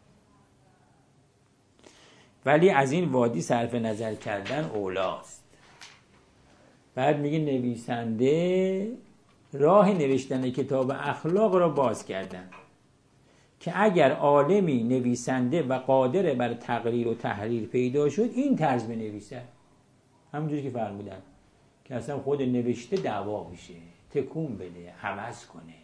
ولی از این وادی صرف نظر کردن اولاست. بعد میگه نویسنده راه نوشتن کتاب اخلاق را باز کردن که اگر عالمی نویسنده و قادر بر تقریر و تحریر پیدا شد این طرز بنویسه، همونجوری که فرمودن که اصلا خود نوشته دعوا میشه، تکون بده، عوض کنه،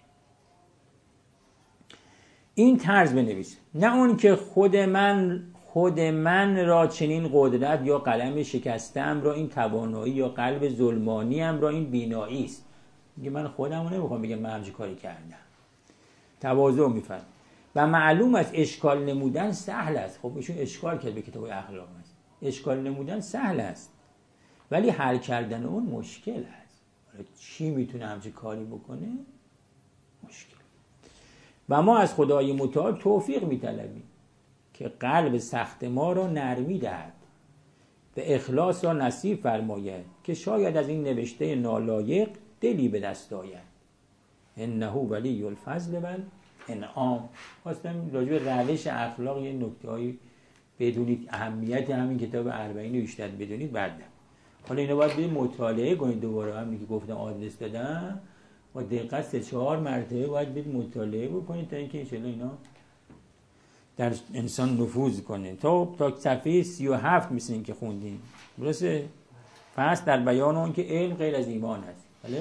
این طرز بنویسه. نه اون که خود من را چنین قدرت یا قلم شکستم را این توانایی یا قلب ظلمانیم را این بینایی است. میگه من خودم رو نمیخوام بگم من همچین کاری کردم، تواضع میفرم. و معلوم است اشکال نمودن سهل است. خب ایشون اشکال کرد به کتاب اخلاق است. اشکال نمودن سهل است ولی حل کردن اون مشکل است. چی میتونه همچین کاری بکنه؟ مشکل. و ما از خدای متعال توفیق میطلبیم که قلب سخت ما را نرمی دهد و اخلاص را نصیب فرماید که شاید از این نوشته نالایق دلی به دست آید. انه ولی الفضل و انعام. خواستم راجع به روش اخلاق یه نکته‌ای بدونید، اهمیت همین کتاب 40 بیشتر بدونید. بعد حالا اینا باید برید مطالعه کنید. دوباره همین که گفتم آدرس دادم با دقت 3-4 مرتبه باید برید مطالعه بکنید تا اینکه ان شاءالله اینا در انسان نفوذ کنه. تا صفحه 37 میسین که خوندیم درسته؟ فصل در بیان اون که علم غیر از ایمان است. بله؟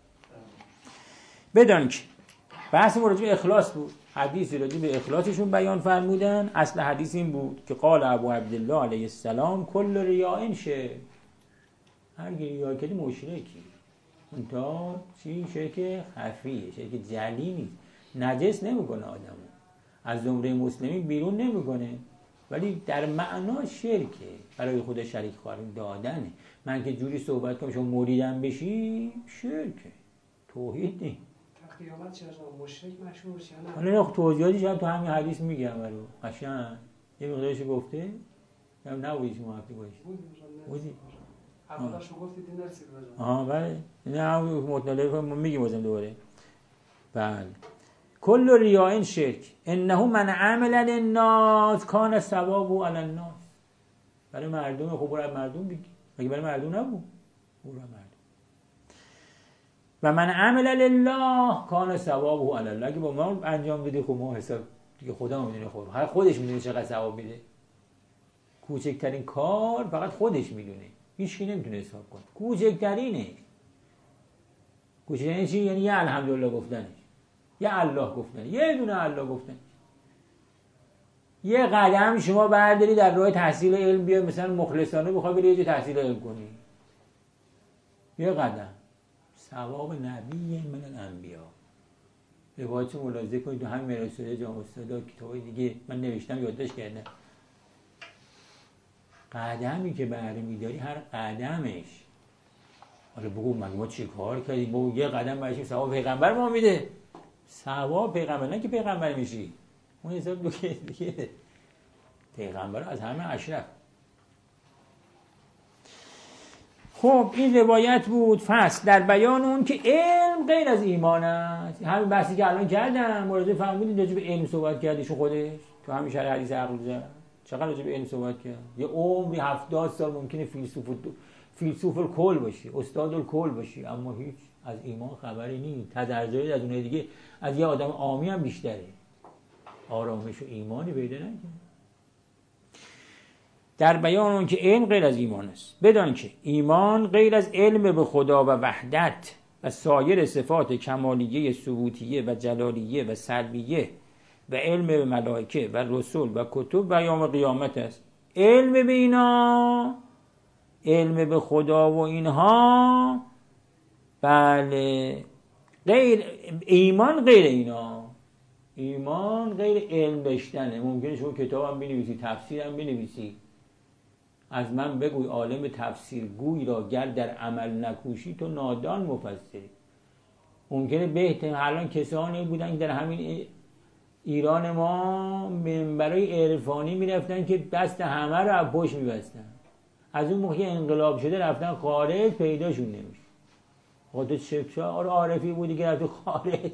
بدان که بحث راجع به اخلاص بود، حدیثی راجع به اخلاصشون بیان فرمودن. اصل حدیث این بود که قال ابو عبدالله علیه السلام کل ریاء شرک. هر ریاء کردی مشرکی. اون تا چی؟ شرک خفیه، شرک جلی نیست، نجس نمیکنه آدمو، از زمره مسلمین بیرون نمیکنه، ولی در معنا شرکه، برای خود شریک قرار دادنه. من که جوری صحبت کنم شما مریدم بشی، شرکه، توحید نیست. قیامت چرا مشرک مشهور شه؟ حالا توضیحاتی شاید تو همین حدیث میگم برو قشنگ یه مقدارش گفته یا نبودی شما وقتی باشی بودی اولاشو گفتید نرسید بازم بله نه مطالعه کنم میگیم بازم دوباره. بله کل ریاء شرک انه من عمل للناس کان ثوابه علی الناس. برای مردم خب برای مردم بگی، مگه برای مردم نبود؟ برای مردم. و من عمل لله کان ثوابه علی الله. اگه با ما انجام بدی خب ما حساب دیگه خدا میدونه، هر خودش میدونه چقدر ثواب میده. کوچکترین کار فقط خودش میدونه، هیچ کی نمیتونه حساب کنه. کوچکترینه. کوچکترین چی؟ یعنی یه الحمدلله گفتنش، یه الله گفتنش، یه دونه الله گفتنش. یه قدم شما برداری در راه تحصیل علم بیای، مثلا مخلصانه بخوای بری یه جا تحصیل علم کنی، یه قدم ثواب نبی من الانبیا. روایت ملاحظه کنید تو همین مراسل جامع الصدا کتابای دیگه من نوشتم یادداشت کردم. قدمی که بهره میداری هر قدمش، حالا بگو ما چی کار کردیم، بگو یه قدم برشیم ثواب پیغمبر ما میده. ثواب پیغمبر نه که پیغمبر میشی، اون حساب دیگه پیغمبر از همه اشرف. خب این روایت بود. فصل در بیان اون که علم غیر از ایمان است. همین بحثی که الان کردم مورد فهمیدید راجع به علم صحبت کردیشون خودش تو همین شرح حدیث عقل زد. چقدر راجع به علم صحبت کرد. یه عمری 70 سال ممکنه فیلسوف الکل باشی، استاد الکل باشی، اما هیچ از ایمان خبری نیست. تدرجای از اونهای دیگه از یه آدم عامی هم بیشتره. آرامش و ایمانی پیدا نکنه. در بیان اون که علم غیر از ایمان است. بدان که ایمان غیر از علم به خدا و وحدت و سایر صفات کمالیه ثبوتیه و جلالیه و سلبیه و علم به ملائکه و رسول و کتب و یوم قیامت است. علم به اینا، علم به خدا و اینها، بله، غیر ایمان غیر اینا. ایمان غیر علم داشتنه. ممکنه شما کتابم بنویسی، تفسیرم بنویسی، از من بگوی عالم تفسیرگوی را گر در عمل نکوشی تو نادان مفسری. ممکنه بهترین الان کسانی بودن که در همین ایران ما منبرای عرفانی میرفتن که دست همه رو از پشت میبستن. از اون موقع انقلاب شده رفتن خارج، پیداشون نمیشه. خودت چه عارفی بودی که رفتی خارج؟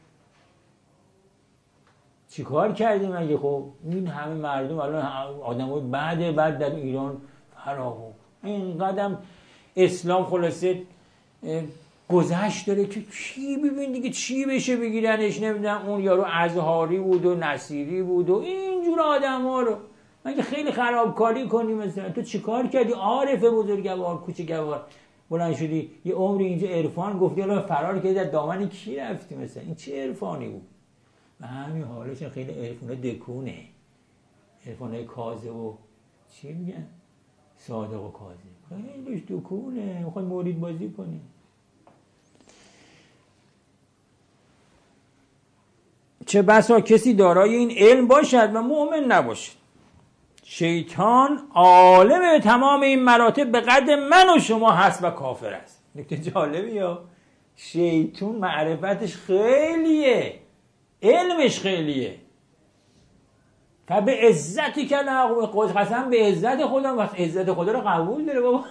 چی کار کردی مگه؟ خب این همه مردم الان آدمای بعد در ایران فراوون، این قدم اسلام خلاصه گذشت داره که چی ببین دیگه چی بشه بگیرنش. نمیدونم اون یارو ازهاری بود و نصیری بود و اینجور آدم ها رو مگه خیلی خرابکاری کنی؟ مثلا تو چی کار کردی؟ عارف بزرگوار کوچکوار بلند شدی یه عمری اینجا عرفان گفتی، الان فرار کردی در دامن کی رفتی؟ مثلا این چه عرفانی بود؟ و همین حالش خیلی عرفونه دکونه، عرفانه کاذب و چی میگن؟ صادق و کاذب، خیلیش دکونه. میخوای مورید بازی کنی؟ چه بسا کسی دارای این علم باشد و مؤمن نباشد. شیطان عالم تمام این مراتب به قدر من و شما هست و کافر است. نکته جالبی ها، شیطان معرفتش خیلیه، علمش خیلیه. فبه عزتی که قسم به عزت خدا، وقت عزت خدا رو قبول داره بابا.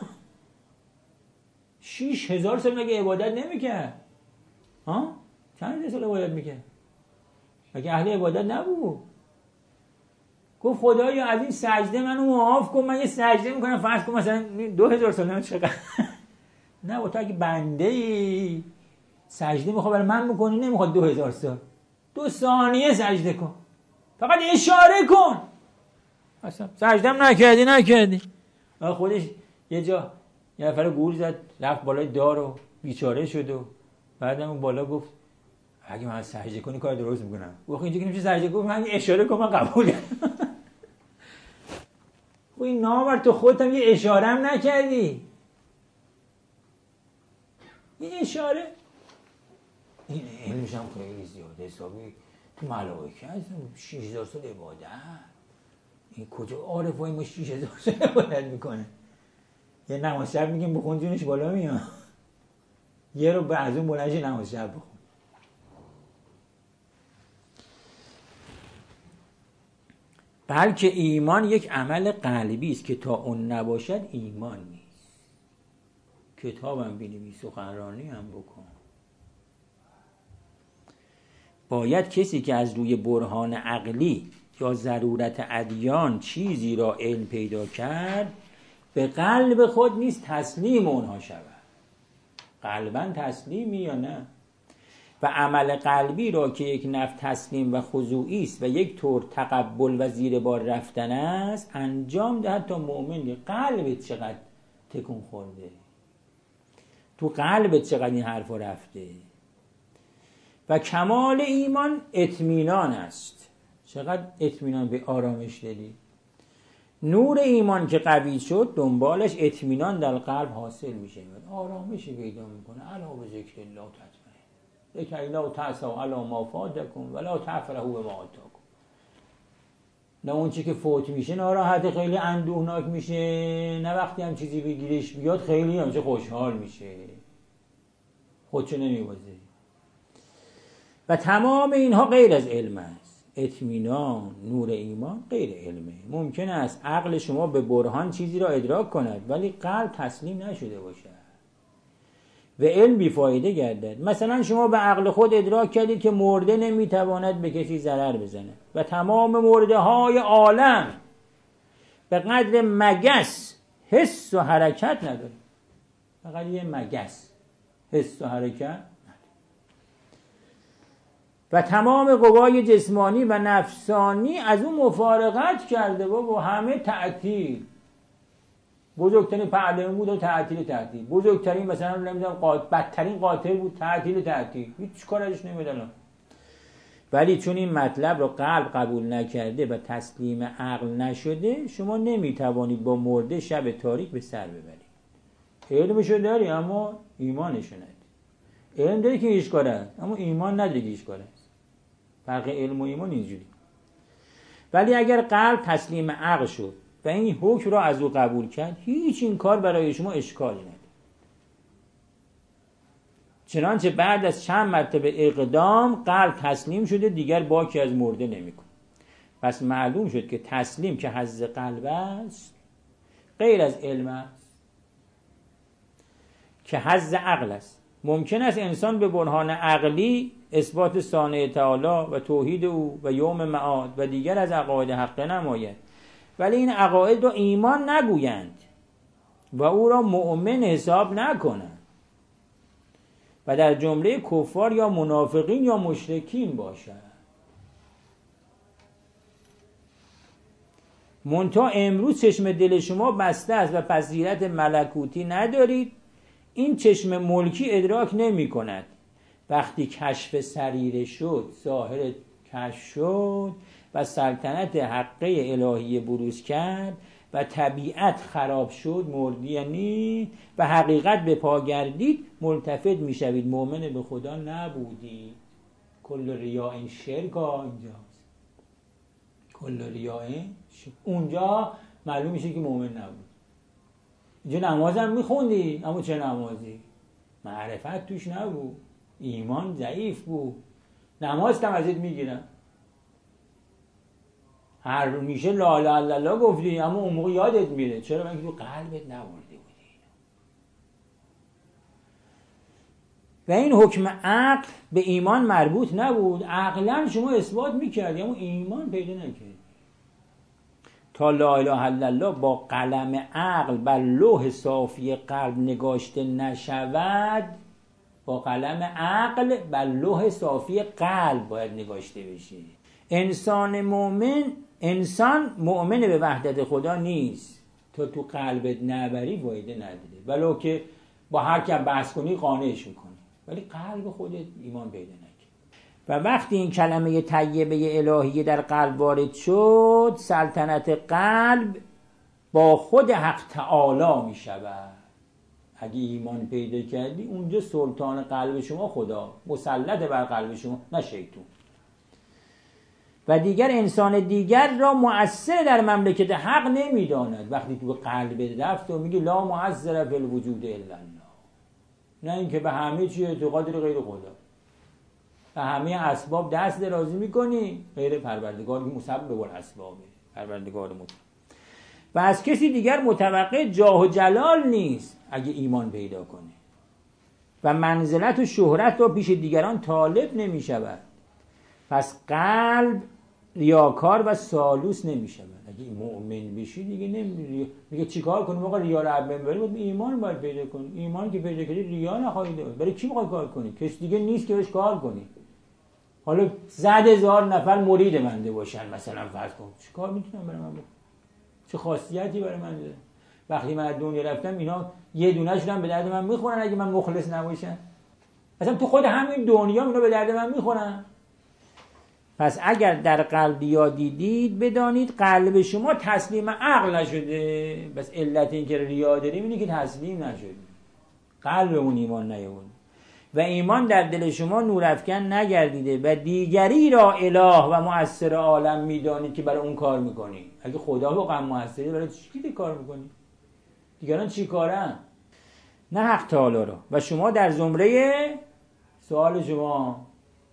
6000 سال مگه عبادت نمیکرد؟ ها؟ چند سال عبادت میکرد؟ مگه اهل عبادت نبود؟ گفت خدایا از این سجده منو معاف کن، من یه سجده میکنم فرض کن مثلا 2000 سال، نه چقدر نه با تو اگه بنده ای سجده میخواد برای من میکنی، نمیخواد 2000 سال، 2 ثانیه سجده کن، فقط اشاره کن. اصلا سجده هم نکردی. خودش یه جا یه نفر گول زد رفت بالای دار و بیچاره شد و بعدم اون بالا گفت اگه من سجده کنی کار درست میکنم. گفت اینجا که نمیشه سجده کنم، من اشاره کنم من قبوله. خب این نامر تو خودت هم یه اشاره هم نکردی، این اشاره این علمش هم خیلی زیاده حسابی تو ملائکه هستن 6000 سال عبادت. این کجا عارفای ما 6000 سال عبادت میکنه؟ یه نماز شب میگیم بخون جونش بالا میاد، یه رو از اون بلنش نماز شب بخون. بلکه ایمان یک عمل قلبی است که تا اون نباشد ایمان نیست. کتابم بنویس، سخنرانی هم بکن. باید کسی که از روی برهان عقلی یا ضرورت ادیان چیزی را علم پیدا کرد به قلب خود نیز تسلیم اونها شود. قلباً تسلیمی یا نه؟ و عمل قلبی را که یک نفس تسلیم و خضوعی است و یک طور تقبل و زیر بار رفتن است انجام دهد تا مؤمن. قلبت چقدر تکون خورده، تو قلبت چقدر این حرفا رفته. و کمال ایمان اطمینان است. چقدر اطمینان به آرامش دادی. نور ایمان که قوی شد دنبالش اطمینان در قلب حاصل میشه، آرامشی پیدا میکنه. علا به ذکر الله تطمئن، ذکر الله تعسوا علی ما فاتکم ولا تفرحوا بما آتاکم. نه اون چی که فوت میشه ناراحت خیلی اندوهناک میشه، نه وقتی هم چیزی بگیرش بیاد خیلی همچه خوشحال میشه، خودشو نمیبازه. و تمام اینها غیر از علم است. اطمینان، نور ایمان غیر علمه. ممکن است عقل شما به برهان چیزی را ادراک کند ولی قلب تسلیم نشده باشد و علم بیفایده گردد. مثلا شما به عقل خود ادراک کردید که مرده نمیتواند به کسی ضرر بزنه و تمام مرده های عالم به قدر مگس حس و حرکت نداره. فقط یه مگس حس و حرکت. و تمام قوای جسمانی و نفسانی از اون مفارقت کرده و همه تعطیل. بزرگترین پهلوان بود و تعطیل. بزرگترین مثلا نمیدونم بدترین قاتل بود، تعطیل. هیچ کار ازش نمیدونم. ولی چون این مطلب رو قلب قبول نکرده و تسلیم عقل نشده، شما نمیتوانید با مرده شب تاریک به سر ببرید. علمشو داری اما ایمانشو نداری. علم داری که هیچ کاره اما ایمان نداری که هیچ کاره. فرق علم و ایمان اینجوری. ولی اگر قلب تسلیم عقل شد و این حکم را از او قبول کرد، هیچ این کار برای شما اشکالی نداره. چنانچه بعد از چند مرتبه اقدام قلب تسلیم شده، دیگر باکی از مرده نمی‌کنه. پس معلوم شد که تسلیم که حظ قلب است غیر از علم است که حظ عقل است. ممکن است انسان به برهان عقلی اثبات صانع تعالی و توحید او و یوم معاد و دیگر از عقاید حق نماید، ولی این عقاید را ایمان نگویند و او را مؤمن حساب نکنند و در جمله کفار یا منافقین یا مشرکین باشد. منتها امروز چشم دل شما بسته است و بصیرت ملکوتی ندارید. این چشم ملکی ادراک نمی کند. وقتی کشف سریره شد، ظاهر کشف شد و سلطنت حقه الهی بروز کرد و طبیعت خراب شد، مردی یعنی، و حقیقت به پا گردید، ملتفت می شوید، مؤمن به خدا نبودید. کل ریاء شرک اینجاست. کل ریاء اونجا معلوم میشه که مؤمن نبود. اینجا نماز هم میخوندی، اما چه نمازی؟ معرفت توش نبود، ایمان ضعیف بود. نماز کم ازت میگیرن، هر میشه لا اله الا الله گفتی، اما اون موقع یادت میره. چرا؟ من که تو قلبت نورده بودی. و این حکم عقل به ایمان مربوط نبود. عقلا شما اثبات میکردی اما ایمان پیدا نکردی. تا لا اله الا الله با قلم عقل بر لوح صافی قلب نگاشته نشود، با قلم عقل بر لوح صافی قلب باید نگاشته بشه. انسان مؤمن به وحدت خدا نیست تا تو قلبت نبری فایده نداره، ولو که با هر کی بحث کنی قانعش میکنی، ولی قلب خودت ایمان پیدا نکنه. و وقتی این کلمه طیبه الهیه در قلب وارد شد، سلطنت قلب با خود حق تعالی می شود. اگه ایمان پیدا کردی، اونجا سلطان قلب شما خدا، مسلط بر قلب شما، نه شیطان. و دیگر انسان دیگر را مؤثر در مملکت حق نمیداند. وقتی تو قلب رفت و میگه لا مؤثر فی الوجود الا الله، نه اینکه به همه چی اعتقاد غیر خدا، و همه اسباب دست درازی میکنی غیر پروردگار که مسبب الاسبابه، پروردگار مطلق. و از کسی دیگر متوقع جاه و جلال نیست اگه ایمان پیدا کنه، و منزلت و شهرت رو پیش دیگران طالب نمیشود. پس قلب ریاکار و سالوس نمیشود. اگه مؤمن بشی دیگه نمیری میگه چیکار کنیم آقا ریا رو عب ببریم؟ ایمان باید پیدا کنی. ایمان که پیدا کردی ریا نخواهی داشت. برای کی میخوای کار کنی؟ کس دیگه نیست که بهش کار کنی. حالا 100,000 نفر مرید منده باشن مثلا، فرض کن، چیکار میتونم برای من بکنم؟ چه خاصیتی برای من داره؟ وقتی من از دنیا رفتم اینا یه دونه‌شون هم به درد من میخورن اگه من مخلص نباشم. اصلا تو خود همین دنیا اینا به درد من میخورن. پس اگر در قلب ریا دیدید، بدانید قلب شما تسلیم عقل نشده. بس علت این که ریا داریم اینه که تسلیم نشده، قلبمون ایمان نیاورده و ایمان در دل شما نورافکن نگردیده و دیگری را اله و مؤثر عالم میدانید که برای اون کار میکنید. اگه خدا واقعا مؤثره، برای چی کار میکنید؟ دیگران چی کارن؟ نه حق تعالی را. و شما در زمره سوال شما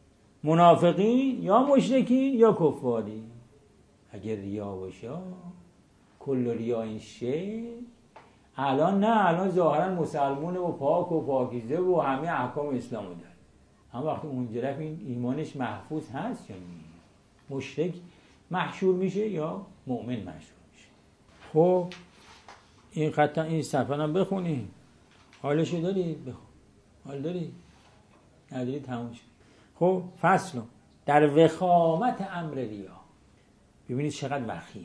منافقین یا مشرکین یا کفاری. اگر ریا باشه، کل ریا این شی، الان نه، الان ظاهرا مسلمونه و پاک و پاکیزه و همه احکام اسلامو داره. هم وقتی اونجا رفت این ایمانش محفوظ هست یا نه؟ مشرک محشور میشه یا مؤمن محشور میشه؟ خب این خطا این صفحه هم بخونی، حالشو داری؟ بخون. حال داری؟ نداری تموم شد. خب فصل در وخامت امر ریا. ببینید چقدر وخیمه.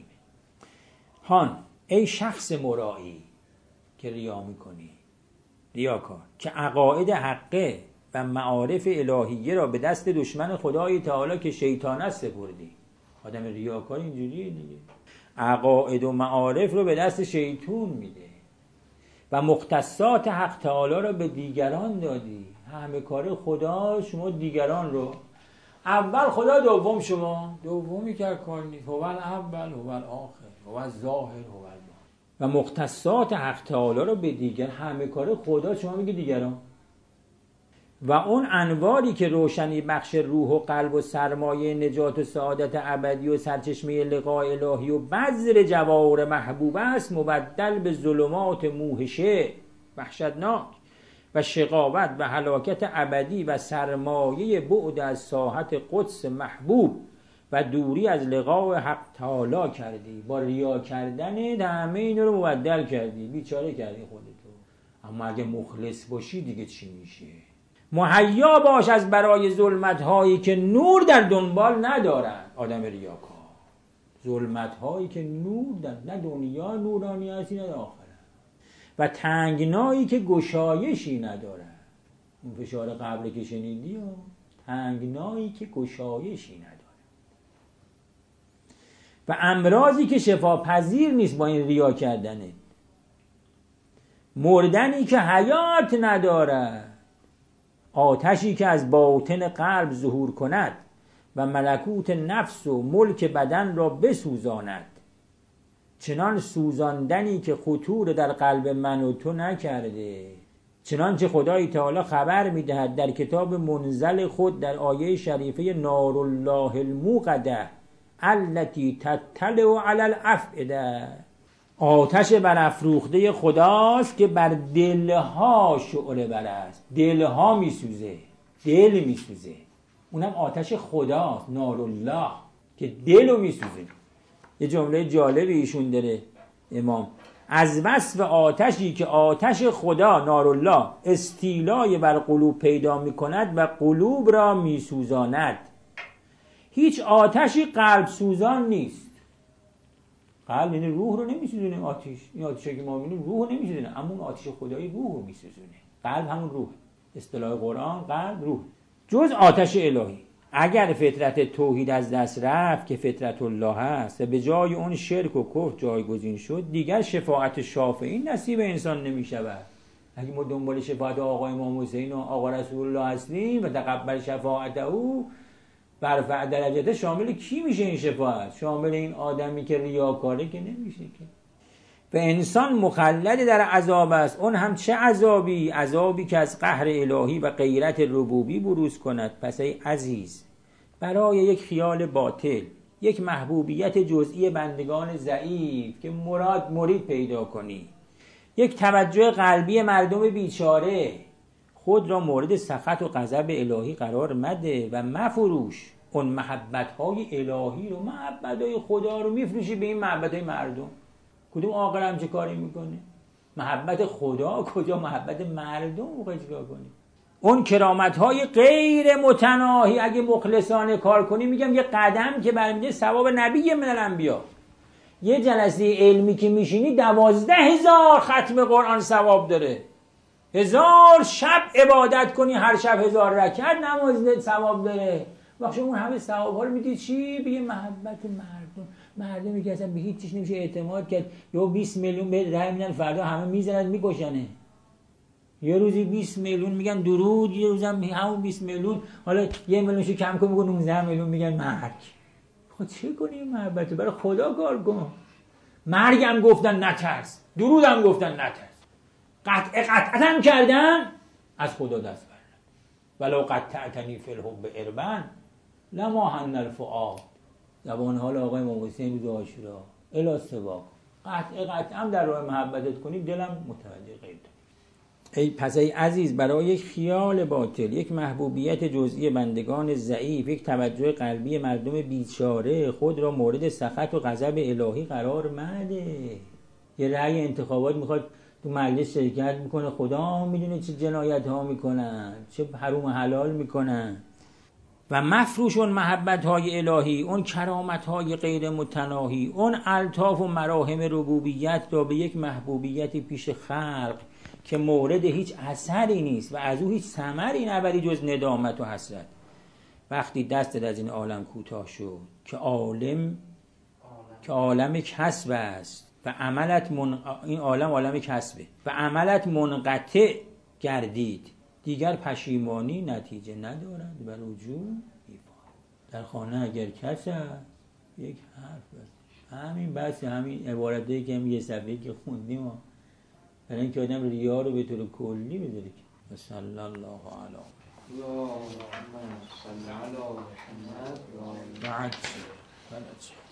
هان ای شخص مرایی که ریا میکنی، ریاکار، که عقاید حقه و معارف الهیه را به دست دشمن خدای تعالی که شیطان است سپردی. آدم ریاکار اینجوریه دیگه، عقاید و معارف رو به دست شیطان میده و مختصات حق تعالی را به دیگران دادی. همه کار خدا، شما دیگران رو اول خدا، دوم شما. دومی که کار نیست. هو الاول هو الاخر هو الظاهر هو الباطن. و مختصات حق تعالی رو به دیگر، همه کار خدا، شما میگه دیگران. و اون انواری که روشنی بخش روح و قلب و سرمایه نجات و سعادت ابدی و سرچشمه لقاء الهی و بذر جواهر محبوب است، مبدل به ظلمات موهشه وحشتناک و شقاوت و هلاکت ابدی و سرمایه بعد از ساحت قدس محبوب و دوری از لقاء حق تعالی کردی. با ریا کردن همه این رو مبدل کردی، بیچاره کردی خودتو. اما اگه مخلص باشی دیگه چی میشه؟ مهیا باش از برای ظلمت هایی که نور در دنبال ندارند. آدم ریاکار، ظلمت هایی که نور در، نه دنیا نورانی هستی نه آخرت، و تنگنایی که گشایشی ندارند. اون فشار قبل که شنیدی، تنگنایی که گشایشی ندارند و امراضی که شفا پذیر نیست با این ریا کردنه. مردنی که حیات ندارد، آتشی که از باطن قلب ظهور کند و ملکوت نفس و ملک بدن را بسوزاند، چنان سوزاندنی که خطور در قلب من و تو نکرده. چنانچه خدای تعالی خبر میدهد در کتاب منزل خود در آیه شریفه نار الله الموقده التي تطلع علی الافئده، آتش برافروخته خداست که بر دلها شعله برست. دلها میسوزه، دل میسوزه. اونم آتش خداست، نار الله، که دلو میسوزه. یه جمله جالبی ایشون داره امام، از وصف آتشی که آتش خدا نار الله استیلای بر قلوب پیدا میکند و قلوب را میسوزاند. هیچ آتشی قلب سوزان نیست. قلب یعنی روح رو نمیسوزونه. آتش، این آتشی که ما میبینیم روح رو نمیسوزونه، اما اون آتش خدایی روح رو میسوزونه. قلب همون روح، اصطلاح قرآن قلب روح، جز آتش الهی. اگر فطرت توحید از دست رفت که فطرت الله است و به جای اون شرک و کفر جایگزین شد، دیگر شفاعت شافعین نصیب انسان نمیشود. اگه ما دنبال شفاعت آقای امام حسین و آقا رسول الله هستیم و تقبل شفاعت او، برفع درجته، شامل کی میشه این شفاعت؟ شامل این آدمی که ریاکاره که نمیشه که. و انسان مخلد در عذاب است. اون هم چه عذابی؟ عذابی که از قهر الهی و غیرت ربوبی بروز کند. پس ای عزیز، برای یک خیال باطل، یک محبوبیت جزئی بندگان ضعیف که مرید پیدا کنی، یک توجه قلبی مردم بیچاره، خود را مورد سخط و غضب الهی قرار مده و مفروش. اون محبت‌های الهی رو، محبت‌های خدا رو میفروشی به این محبت‌های مردم. کدوم عاقل هم چه کاری میکنه؟ محبت خدا کجا، محبت مردم رو اجرا کنی. اون کرامت‌های غیر متناهی اگه مخلصانه کار کنی، میگم یه قدم که برمیده ثواب نبی من الانبیا. یه جلسه علمی که میشینی 12,000 ختم قرآن ثواب داره. 1000 شب عبادت کنی، هر شب 1000 رکعت نماز ثواب داره. وقتی اون همه ثواب‌ها رو میدی چی؟ به محبت مردمی که اصلا به هیچ چیز نمیشه اعتماد کرد. یا 20 میلیون به رای میدن، فردا همه میزنن میکشنه. یه روزی 20 میلیون میگن درود، یه روزم همون 20 میلیون، حالا 1 میلیونشو کم کن میگن 19 میلیون میگن مرگ. خب چه کنی محبت؟ برای خدا کار کن. مرگم گفتن نترس، درودم گفتن نترس، قطعا کردن از خدا دست بردن. ولو قطعتنی فی الحب اربن لما حن الفؤاد. زبان حال آقای امام حسین روز عاشورا الی سواک. قطعا در راه محبتت کنی دلم متوجه غیب. پس ای عزیز، برای یک خیال باطل، یک محبوبیت جزئی بندگان ضعیف، یک توجه قلبی مردم بیچاره، خود را مورد سخط و غضب الهی قرار مده. یه رأی انتخابات میخواد تو مجلس شرکت میکنه، خدا میدونه چه جنایت ها میکنن، چه حروم و حلال میکنن. و مفروش اون محبت های الهی، اون کرامت های غیر متناهی، اون الطاف و مراهم ربوبیت را به یک محبوبیت پیش خلق که مورد هیچ اثری نیست و از او هیچ ثمری نبری جز ندامت و حسرت. وقتی دستت از این عالم کوتاه شد که عالم کسب است و عملت این عالم کسبه و عملت منقطع گردید، دیگر پشیمانی نتیجه ندارد و رجوع در خانه اگر کس است یک حرف بزن. همین بس، همین عبارتی که هم یه صفحه که خوندیم برای اینکه آدم ریا رو به طور کلی بداره. صلی الله علیه اللهم صل علی محمد و بعد